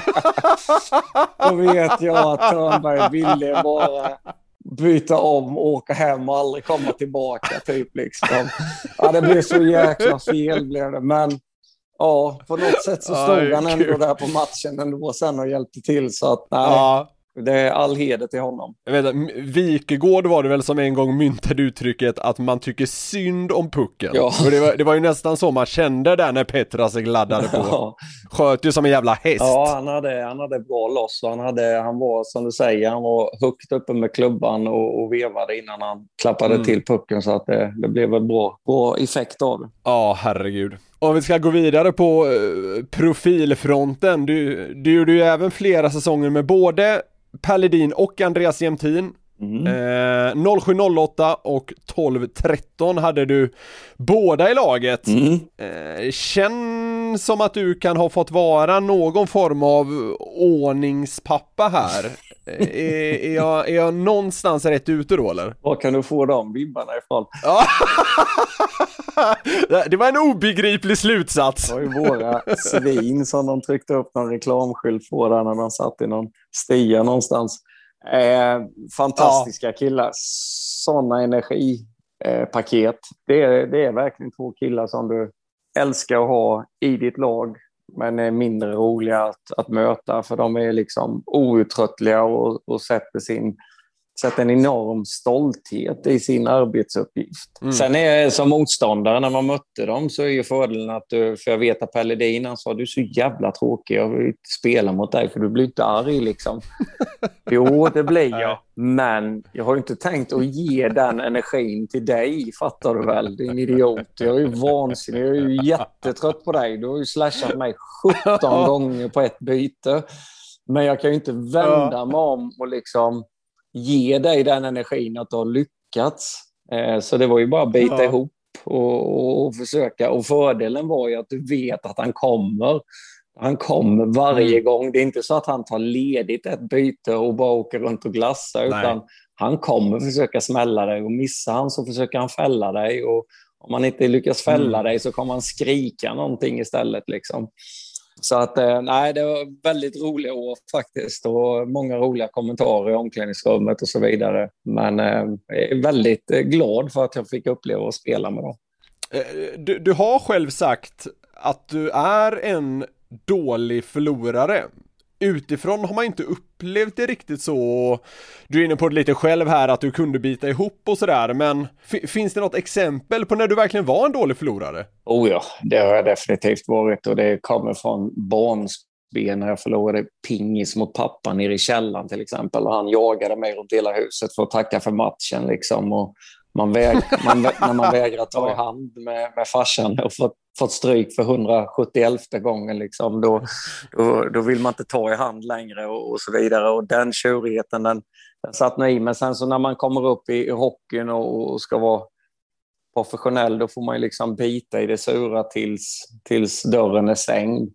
S6: Då vet jag att Törnberg ville bara byta om, åka hem och aldrig komma tillbaka typ liksom. Ja, det blev så jäkla fel blev det, men ja, på något sätt så stod Aj, han ändå kul. där på matchen ändå sen och hjälpte till, så att nej. Ja. Det är all heder till honom.
S3: Jag vet att Wikegård var det väl som en gång myntade uttrycket att man tycker synd om pucken. Ja. Och det, var, det var ju nästan så man kände där när Petras gladdade på. Ja. Sköt ju som en jävla häst.
S6: Ja, han hade, han hade bra loss. Han, hade, han var, som du säger, han var högt uppe med klubban och, och vevade innan han klappade mm. till pucken. Så att det, det blev en bra, bra effekt av det.
S3: Ja, herregud. Om vi ska gå vidare på uh, profilfronten. Du, du gjorde ju även flera säsonger med både Paladin och Andreas Jämtin. Mm. Eh, noll sju noll åtta och tolv tretton hade du båda i laget. Mm. Eh, känns som att du kan ha fått vara någon form av ordningspappa här. eh, är, är, jag, är jag någonstans rätt ute då, eller?
S6: Var kan du få de vibbarna ifrån?
S3: Det var en obegriplig slutsats.
S6: Det var ju våra svin som de tryckte upp någon reklamskylt på där när de satt i någon stia någonstans. Eh, fantastiska ja. killar. Sådana energipaket. Eh, det, är, det är verkligen två killar som du älskar att ha i ditt lag, men är mindre roliga att, att möta, för de är liksom outtröttliga och, och sätter sin sätter en enorm stolthet i sin arbetsuppgift. Mm. Sen är som motståndare, när man mötte dem, så är ju fördelen att du, för jag vet att Pelledin, han sa, du är så jävla tråkig, jag vill spela mot dig för du blir inte arg liksom. Jo, det blir jag, men jag har inte tänkt att ge den energin till dig, fattar du väl, din idiot. Jag är ju vansinnig, jag är ju jättetrött på dig, du har ju slashat mig sjutton gånger på ett byte, men jag kan ju inte vända mig om och liksom ge dig den energin att du har lyckats. Eh, så det var ju bara att bita ja. ihop och, och, och försöka. Och fördelen var ju att du vet att han kommer. Han kommer varje mm. gång. Det är inte så att han tar ledigt ett byte och bara åker runt och glassar. Nej. Utan han kommer försöka smälla dig, och missar han så försöker han fälla dig. Och om man inte lyckas fälla mm. dig så kommer han skrika någonting istället liksom. Så att, nej, det var väldigt roliga år faktiskt, och många roliga kommentarer i omklädningsrummet och så vidare. Men eh, jag är väldigt glad för att jag fick uppleva att spela med dem.
S3: Du, du har själv sagt att du är en dålig förlorare. Utifrån har man inte upplevt det riktigt så. Du är inne på det lite själv här, att du kunde bita ihop och sådär. Men f- finns det något exempel på när du verkligen var en dålig förlorare?
S6: Oh ja, det har jag definitivt varit. Och det kommer från barnsben när jag förlorade pingis mot pappa nere i källaren till exempel. Och han jagade mig runt hela huset för att tacka för matchen liksom. Och man väg, man, när man vägrar ta i hand med, med farsan och fått, fått stryk för hundrasjuttioelfte gången liksom, då, då, då vill man inte ta i hand längre och, och så vidare. Och den tjurigheten, den, den satt nog i. Men sen så när man kommer upp i, i hockeyn och, och ska vara professionell, då får man ju liksom bita i det sura tills, tills dörren är stängd.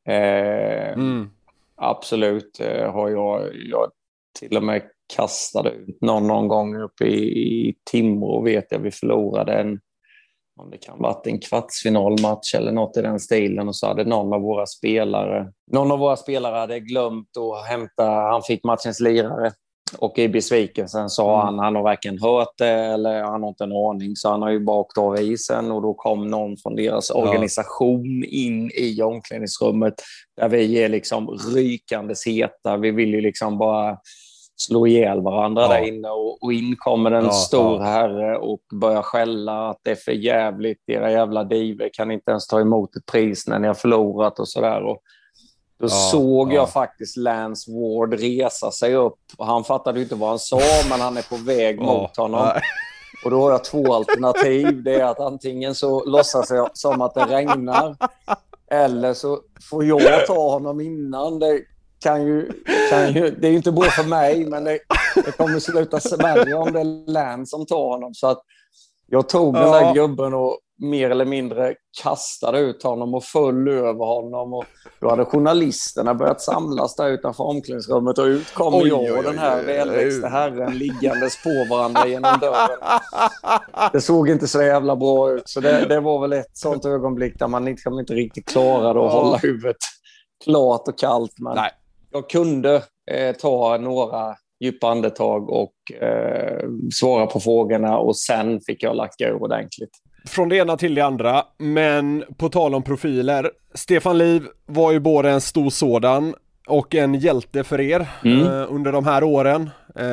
S6: Eh, mm. Absolut eh, har jag, jag till och med kastade ut någon, någon gång upp i, i Timrå, vet jag, vi förlorade en, om det kan ha varit en kvartsfinalmatch eller något i den stilen, och så hade någon av våra spelare någon av våra spelare hade glömt att hämta, han fick matchens lirare, och i besvikelsen sa mm. han, han har varken hört det eller han har inte en aning, så han har ju bara åkt av isen, och då kom någon från deras ja. organisation in i omklädningsrummet där vi är liksom rykande heta, vi vill ju liksom bara slå ihjäl varandra ja. där inne, och, och in kommer en ja, stor ja. herre och börjar skälla att det är för jävligt, era jävla diver kan inte ens ta emot ett pris när ni har förlorat och sådär. Och då ja, såg jag ja. faktiskt Lance Ward resa sig upp, och han fattade inte vad han sa, men han är på väg ja. mot honom. Ja. Och då har jag två alternativ, det är att antingen så låtsas jag som att det regnar, eller så får jag ta honom innan. Det Kan ju, kan ju, det är ju inte bra för mig, men det, det kommer sluta Sverige om det är Län som tar honom. Så att jag tog ja. den där gubben och mer eller mindre kastade ut honom och föll över honom. Och då hade journalisterna börjat samlas där utanför omklädningsrummet och ut kom oj, jag och den här välväxte herren liggandes på varandra genom dörren. Det såg inte så jävla bra ut. Så det, det var väl ett sånt ögonblick där man inte, inte riktigt klarade att hålla huvudet klart och kallt. Men nej. Jag kunde eh, ta några djupa andetag och eh, svara på frågorna och sen fick jag lacka ur ordentligt.
S3: Från det ena till det andra, men på tal om profiler, Stefan Liv var ju både en stor sådan och en hjälte för er mm. eh, under de här åren.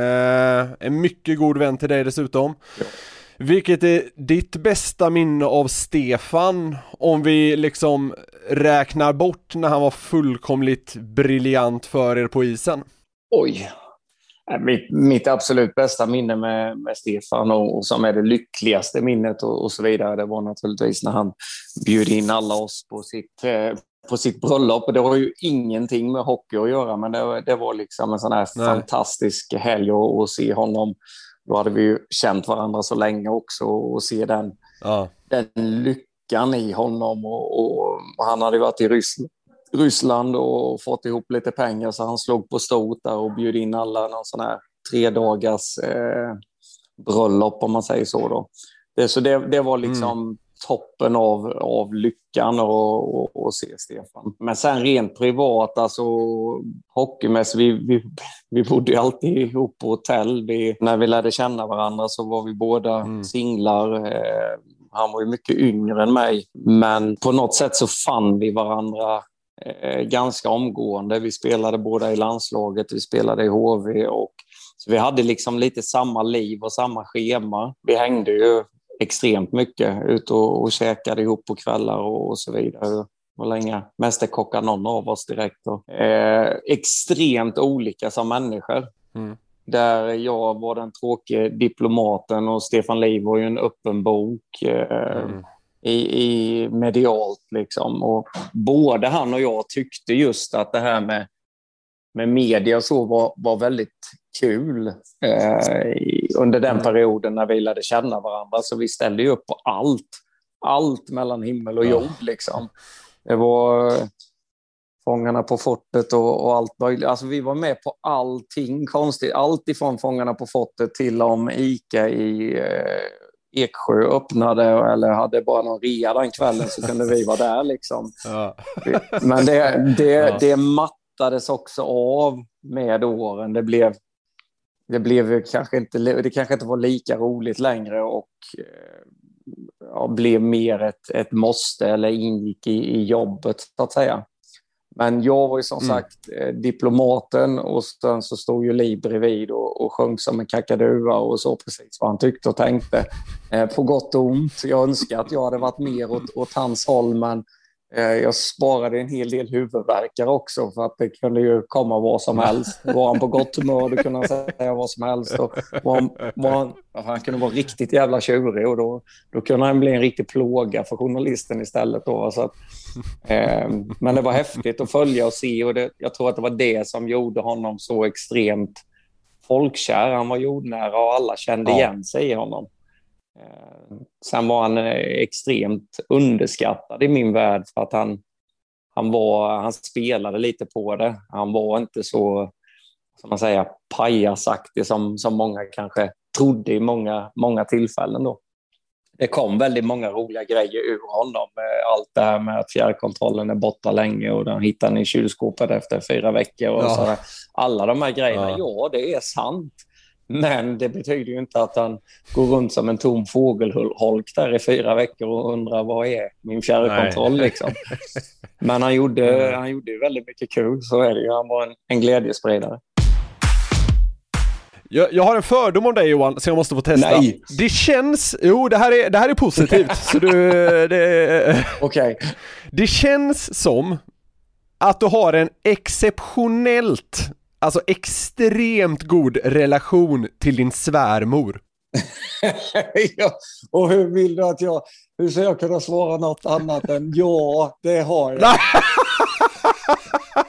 S3: Eh, en mycket god vän till dig dessutom. Ja. Vilket är ditt bästa minne av Stefan om vi liksom räknar bort när han var fullkomligt briljant för er på isen?
S6: Oj. Mitt, mitt absolut bästa minne med, med Stefan och, och som är det lyckligaste minnet och, och så vidare, det var naturligtvis när han bjöd in alla oss på sitt, eh, på sitt bröllop. Och det var ju ingenting med hockey att göra, men det, det var liksom en sån här Nej. fantastisk helg att, att se honom. Då hade vi ju känt varandra så länge också och se den, ja. den lyckan i honom. Och, och han hade varit i Ryssland. Ryssland och fått ihop lite pengar så han slog på stort där och bjöd in alla någon sån här tre dagars eh, bröllop om man säger så då. Det, så det, det var liksom mm. toppen av, av lyckan och, och, och se Stefan. Men sen rent privat, alltså hockeymässigt, vi, vi, vi bodde ju alltid ihop på hotell. Vi, när vi lärde känna varandra så var vi båda mm. singlar. Eh, han var ju mycket yngre än mig, men på något sätt så fann vi varandra Eh, ganska omgående. Vi spelade båda i landslaget, vi spelade i H V och så vi hade liksom lite samma liv och samma schema. Vi hängde ju extremt mycket ut och, och käkade ihop på kvällar och, och så vidare. Och länge mästerkockar någon av oss direkt. Och, eh, extremt olika som människor. Mm. Där jag var den tråkiga diplomaten och Stefan Liv var ju en öppen bok. Eh, mm. I, i medialt liksom. Och både han och jag tyckte just att det här med, med media och så var, var väldigt kul eh, i, under den perioden när vi lärde känna varandra. Så vi ställde ju upp på allt. Allt mellan himmel och jord liksom. Det var Fångarna på fortet och, och allt möjligt. Alltså vi var med på allting konstigt. Allt ifrån Fångarna på fortet till om ICA i eh, Eksjö öppnade eller hade bara någon rea den kvällen så kunde vi vara där liksom. Ja. Men det, det, ja. det mattades också av med åren. Det blev, det blev kanske inte, det kanske inte var lika roligt längre och ja, blev mer ett, ett måste eller ingick i, i jobbet så att säga. Men jag var ju som mm. sagt eh, diplomaten och sen så stod ju Liv bredvid och, och sjöng som en kakadua och så precis vad han tyckte och tänkte. Eh, på gott och ont. Jag önskar att jag hade varit mer åt, åt hans håll, men eh, jag sparade en hel del huvudvärkare också för att det kunde ju komma vad som helst. Var han på gott humör då kunde han säga vad som helst. Och var han, var han, han kunde vara riktigt jävla tjurig och då, då kunde han bli en riktig plåga för journalisten istället. Då, så att, eh, men det var häftigt att följa och se och det, jag tror att det var det som gjorde honom så extremt folkkär. Han var jordnära och alla kände ja. igen sig i honom. Eh, sen var han eh, extremt underskattad i min värld för att han, han, var, han spelade lite på det. Han var inte så, som man säger, pajasaktig som, som många kanske trodde i många, många tillfällen då. Det kom väldigt många roliga grejer ur honom. Allt det här med att fjärrkontrollen är borta länge och den hittar ni i kylskåpet efter fyra veckor. Och ja. så alla de här grejerna, ja. ja det är sant. Men det betyder ju inte att han går runt som en tom fågelholk där i fyra veckor och undrar vad är min fjärrkontroll liksom. Men han gjorde, han gjorde ju väldigt mycket kul, så är det ju. Han var en, en glädjespridare.
S3: Jag, jag har en fördom om dig, Johan, så jag måste få testa.
S6: Nej.
S3: Det känns, jo det här är, det här är positivt. så du, det,
S6: okay.
S3: det känns som att du har en exceptionellt, alltså extremt god relation till din svärmor.
S6: ja, och hur vill du att jag, hur ska jag kunna svara något annat än ja, det har jag.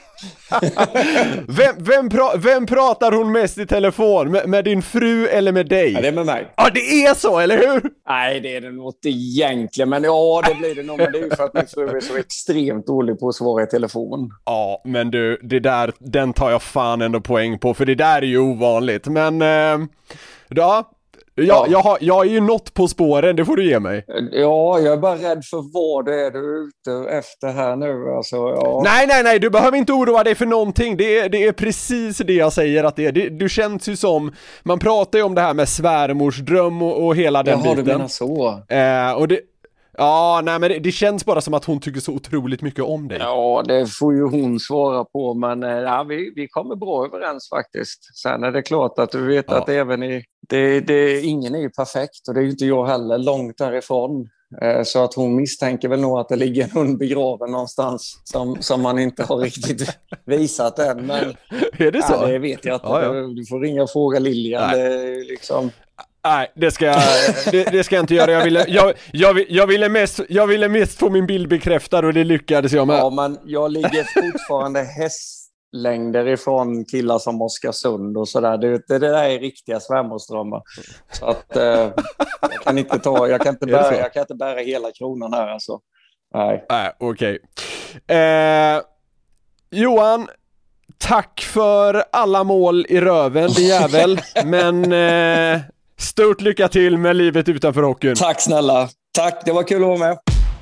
S3: vem, vem, pra, vem pratar hon mest i telefon? Med, med din fru eller med dig?
S6: Ja, det är med mig.
S3: Ja, det är så, eller hur?
S6: Nej, det är det nog inte egentligen. Men ja, det blir det nog. Men det är ju för att min fru är så extremt dålig på att svara i telefon.
S3: Ja, men du, det där, den tar jag fan ändå poäng på. För det där är ju ovanligt. Men, eh, ja... Ja,
S6: ja.
S3: Jag, har, jag är ju något på spåren, det får du ge mig.
S6: Ja, jag är bara rädd för vad det är du är ute efter här nu. Alltså, ja.
S3: Nej, nej, nej, du behöver inte oroa dig för någonting. Det är, det är precis det jag säger att det är. Det, du känns ju som, man pratar ju om det här med svärmors dröm och, och hela den
S6: Jaha,
S3: biten.
S6: du menar så.
S3: Eh, och det... Ja, nej men det, det känns bara som att hon tycker så otroligt mycket om dig.
S6: Ja, det får ju hon svara på, men ja, vi, vi kommer bra överens faktiskt. Sen är det klart att du vet ja. att även i, det, det, ingen är ju perfekt och det är ju inte jag heller, långt därifrån. Så att hon misstänker väl nog att det ligger en hund begraven någonstans som, som man inte har riktigt visat än. Men
S3: är det så?
S6: Ja, det vet jag inte. Ja, ja. Du får ringa och fråga Lilian. Det är liksom...
S3: Nej, det ska, jag, det, det ska jag inte göra. Jag ville, jag, jag, jag, ville mest, jag ville mest få min bild bekräftad och det lyckades jag med.
S6: Ja, men jag ligger fortfarande hästlängder ifrån killar som Oskarsund och sådär. Det, det, det där är riktiga svärmorsdrömmar. Så att eh, jag kan inte ta, jag kan inte bära, jag kan inte bära hela kronan här alltså. Nej.
S3: Nej, okej. Okay. Eh, Johan, tack för alla mål i röven, din jävel. Men... Eh, stort lycka till med livet utanför hockeyn.
S6: Tack snälla. Tack, det var kul att vara med.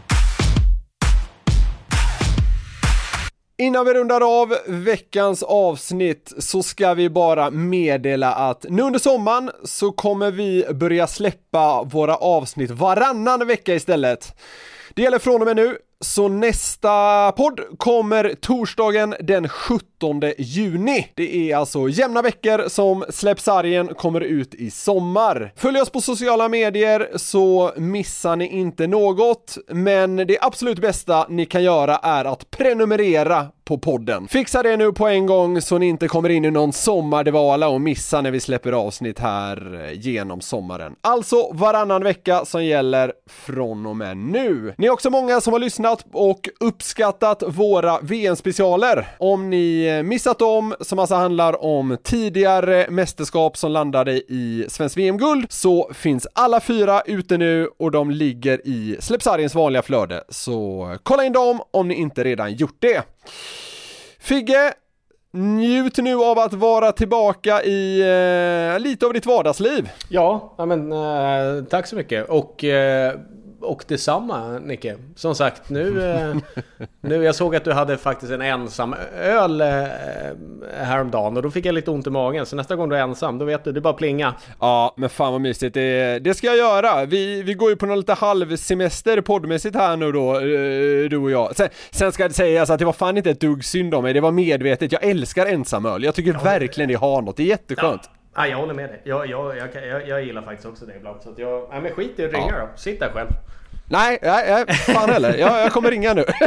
S3: Innan vi rundar av veckans avsnitt så ska vi bara meddela att nu under sommaren så kommer vi börja släppa våra avsnitt varannan vecka istället. Det gäller från och med nu, så nästa podd kommer torsdagen den sjuttonde juni. Det är alltså jämna veckor som Släppsargen kommer ut i sommar. Följ oss på sociala medier så missar ni inte något, men det absolut bästa ni kan göra är att prenumerera på podden. Fixa det nu på en gång så ni inte kommer in i någon sommardevala och missar när vi släpper avsnitt här genom sommaren. Alltså varannan vecka som gäller från och med nu. Ni är också många som har lyssnat och uppskattat våra V M-specialer. Om ni missat dem, som alltså handlar om tidigare mästerskap som landade i Svensk V M-guld, så finns alla fyra ute nu och de ligger i Släppsargens vanliga flöde. Så kolla in dem om ni inte redan gjort det. Figge, njut nu av att vara tillbaka i eh, lite av ditt vardagsliv.
S4: Ja, men eh, tack så mycket. Och, eh, och detsamma, Nicke. Som sagt, nu, eh, nu jag såg att du hade faktiskt en ensam öl eh, häromdagen och då fick jag lite ont i magen. Så nästa gång du är ensam, då vet du, det är bara plinga.
S3: Ja, men fan vad mysigt. Det, det ska jag göra. Vi, vi går ju på någon lite halvsemester poddmässigt här nu då, du och jag. Sen, sen ska det sägas att det var fan inte ett dugg synd om mig. Det var medvetet. Jag älskar ensamöl. Jag tycker ja, verkligen det har något. Det är jätteskönt.
S4: Ja. Ja, jag håller med dig. Jag, jag, jag, jag, jag gillar faktiskt också det ibland. Så att jag, nej men skit i att ringa ja. då. Sitt där själv.
S3: Nej, nej, nej fan heller. Jag, jag kommer ringa nu.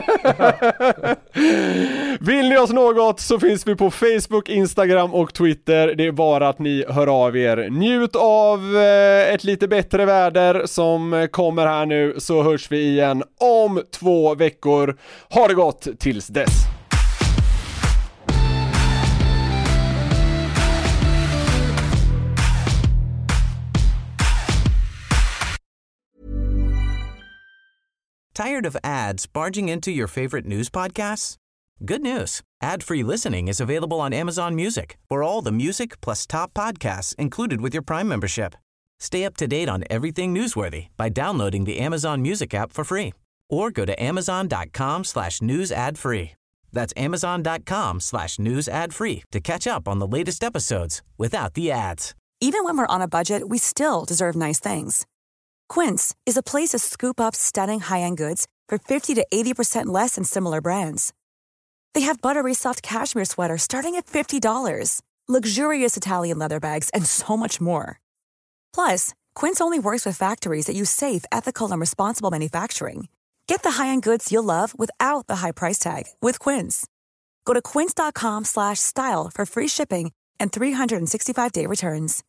S3: Vill ni oss något så finns vi på Facebook, Instagram och Twitter. Det är bara att ni hör av er. Njut av ett lite bättre väder som kommer här nu, så hörs vi igen om två veckor. Ha det gott tills dess.
S1: Tired of ads barging into your favorite news podcasts? Good news. Ad-free listening is available on Amazon Music for all the music plus top podcasts included with your Prime membership. Stay up to date on everything newsworthy by downloading the Amazon Music app for free or go to amazon.com slash news ad free. That's amazon.com slash news ad free to catch up on the latest episodes without the ads.
S5: Even when we're on a budget, we still deserve nice things. Quince is a place to scoop up stunning high-end goods for fifty to eighty percent less than similar brands. They have buttery soft cashmere sweaters starting at fifty dollars, luxurious Italian leather bags, and so much more. Plus, Quince only works with factories that use safe, ethical, and responsible manufacturing. Get the high-end goods you'll love without the high price tag with Quince. Go to quince.com slash style for free shipping and three sixty-five day returns.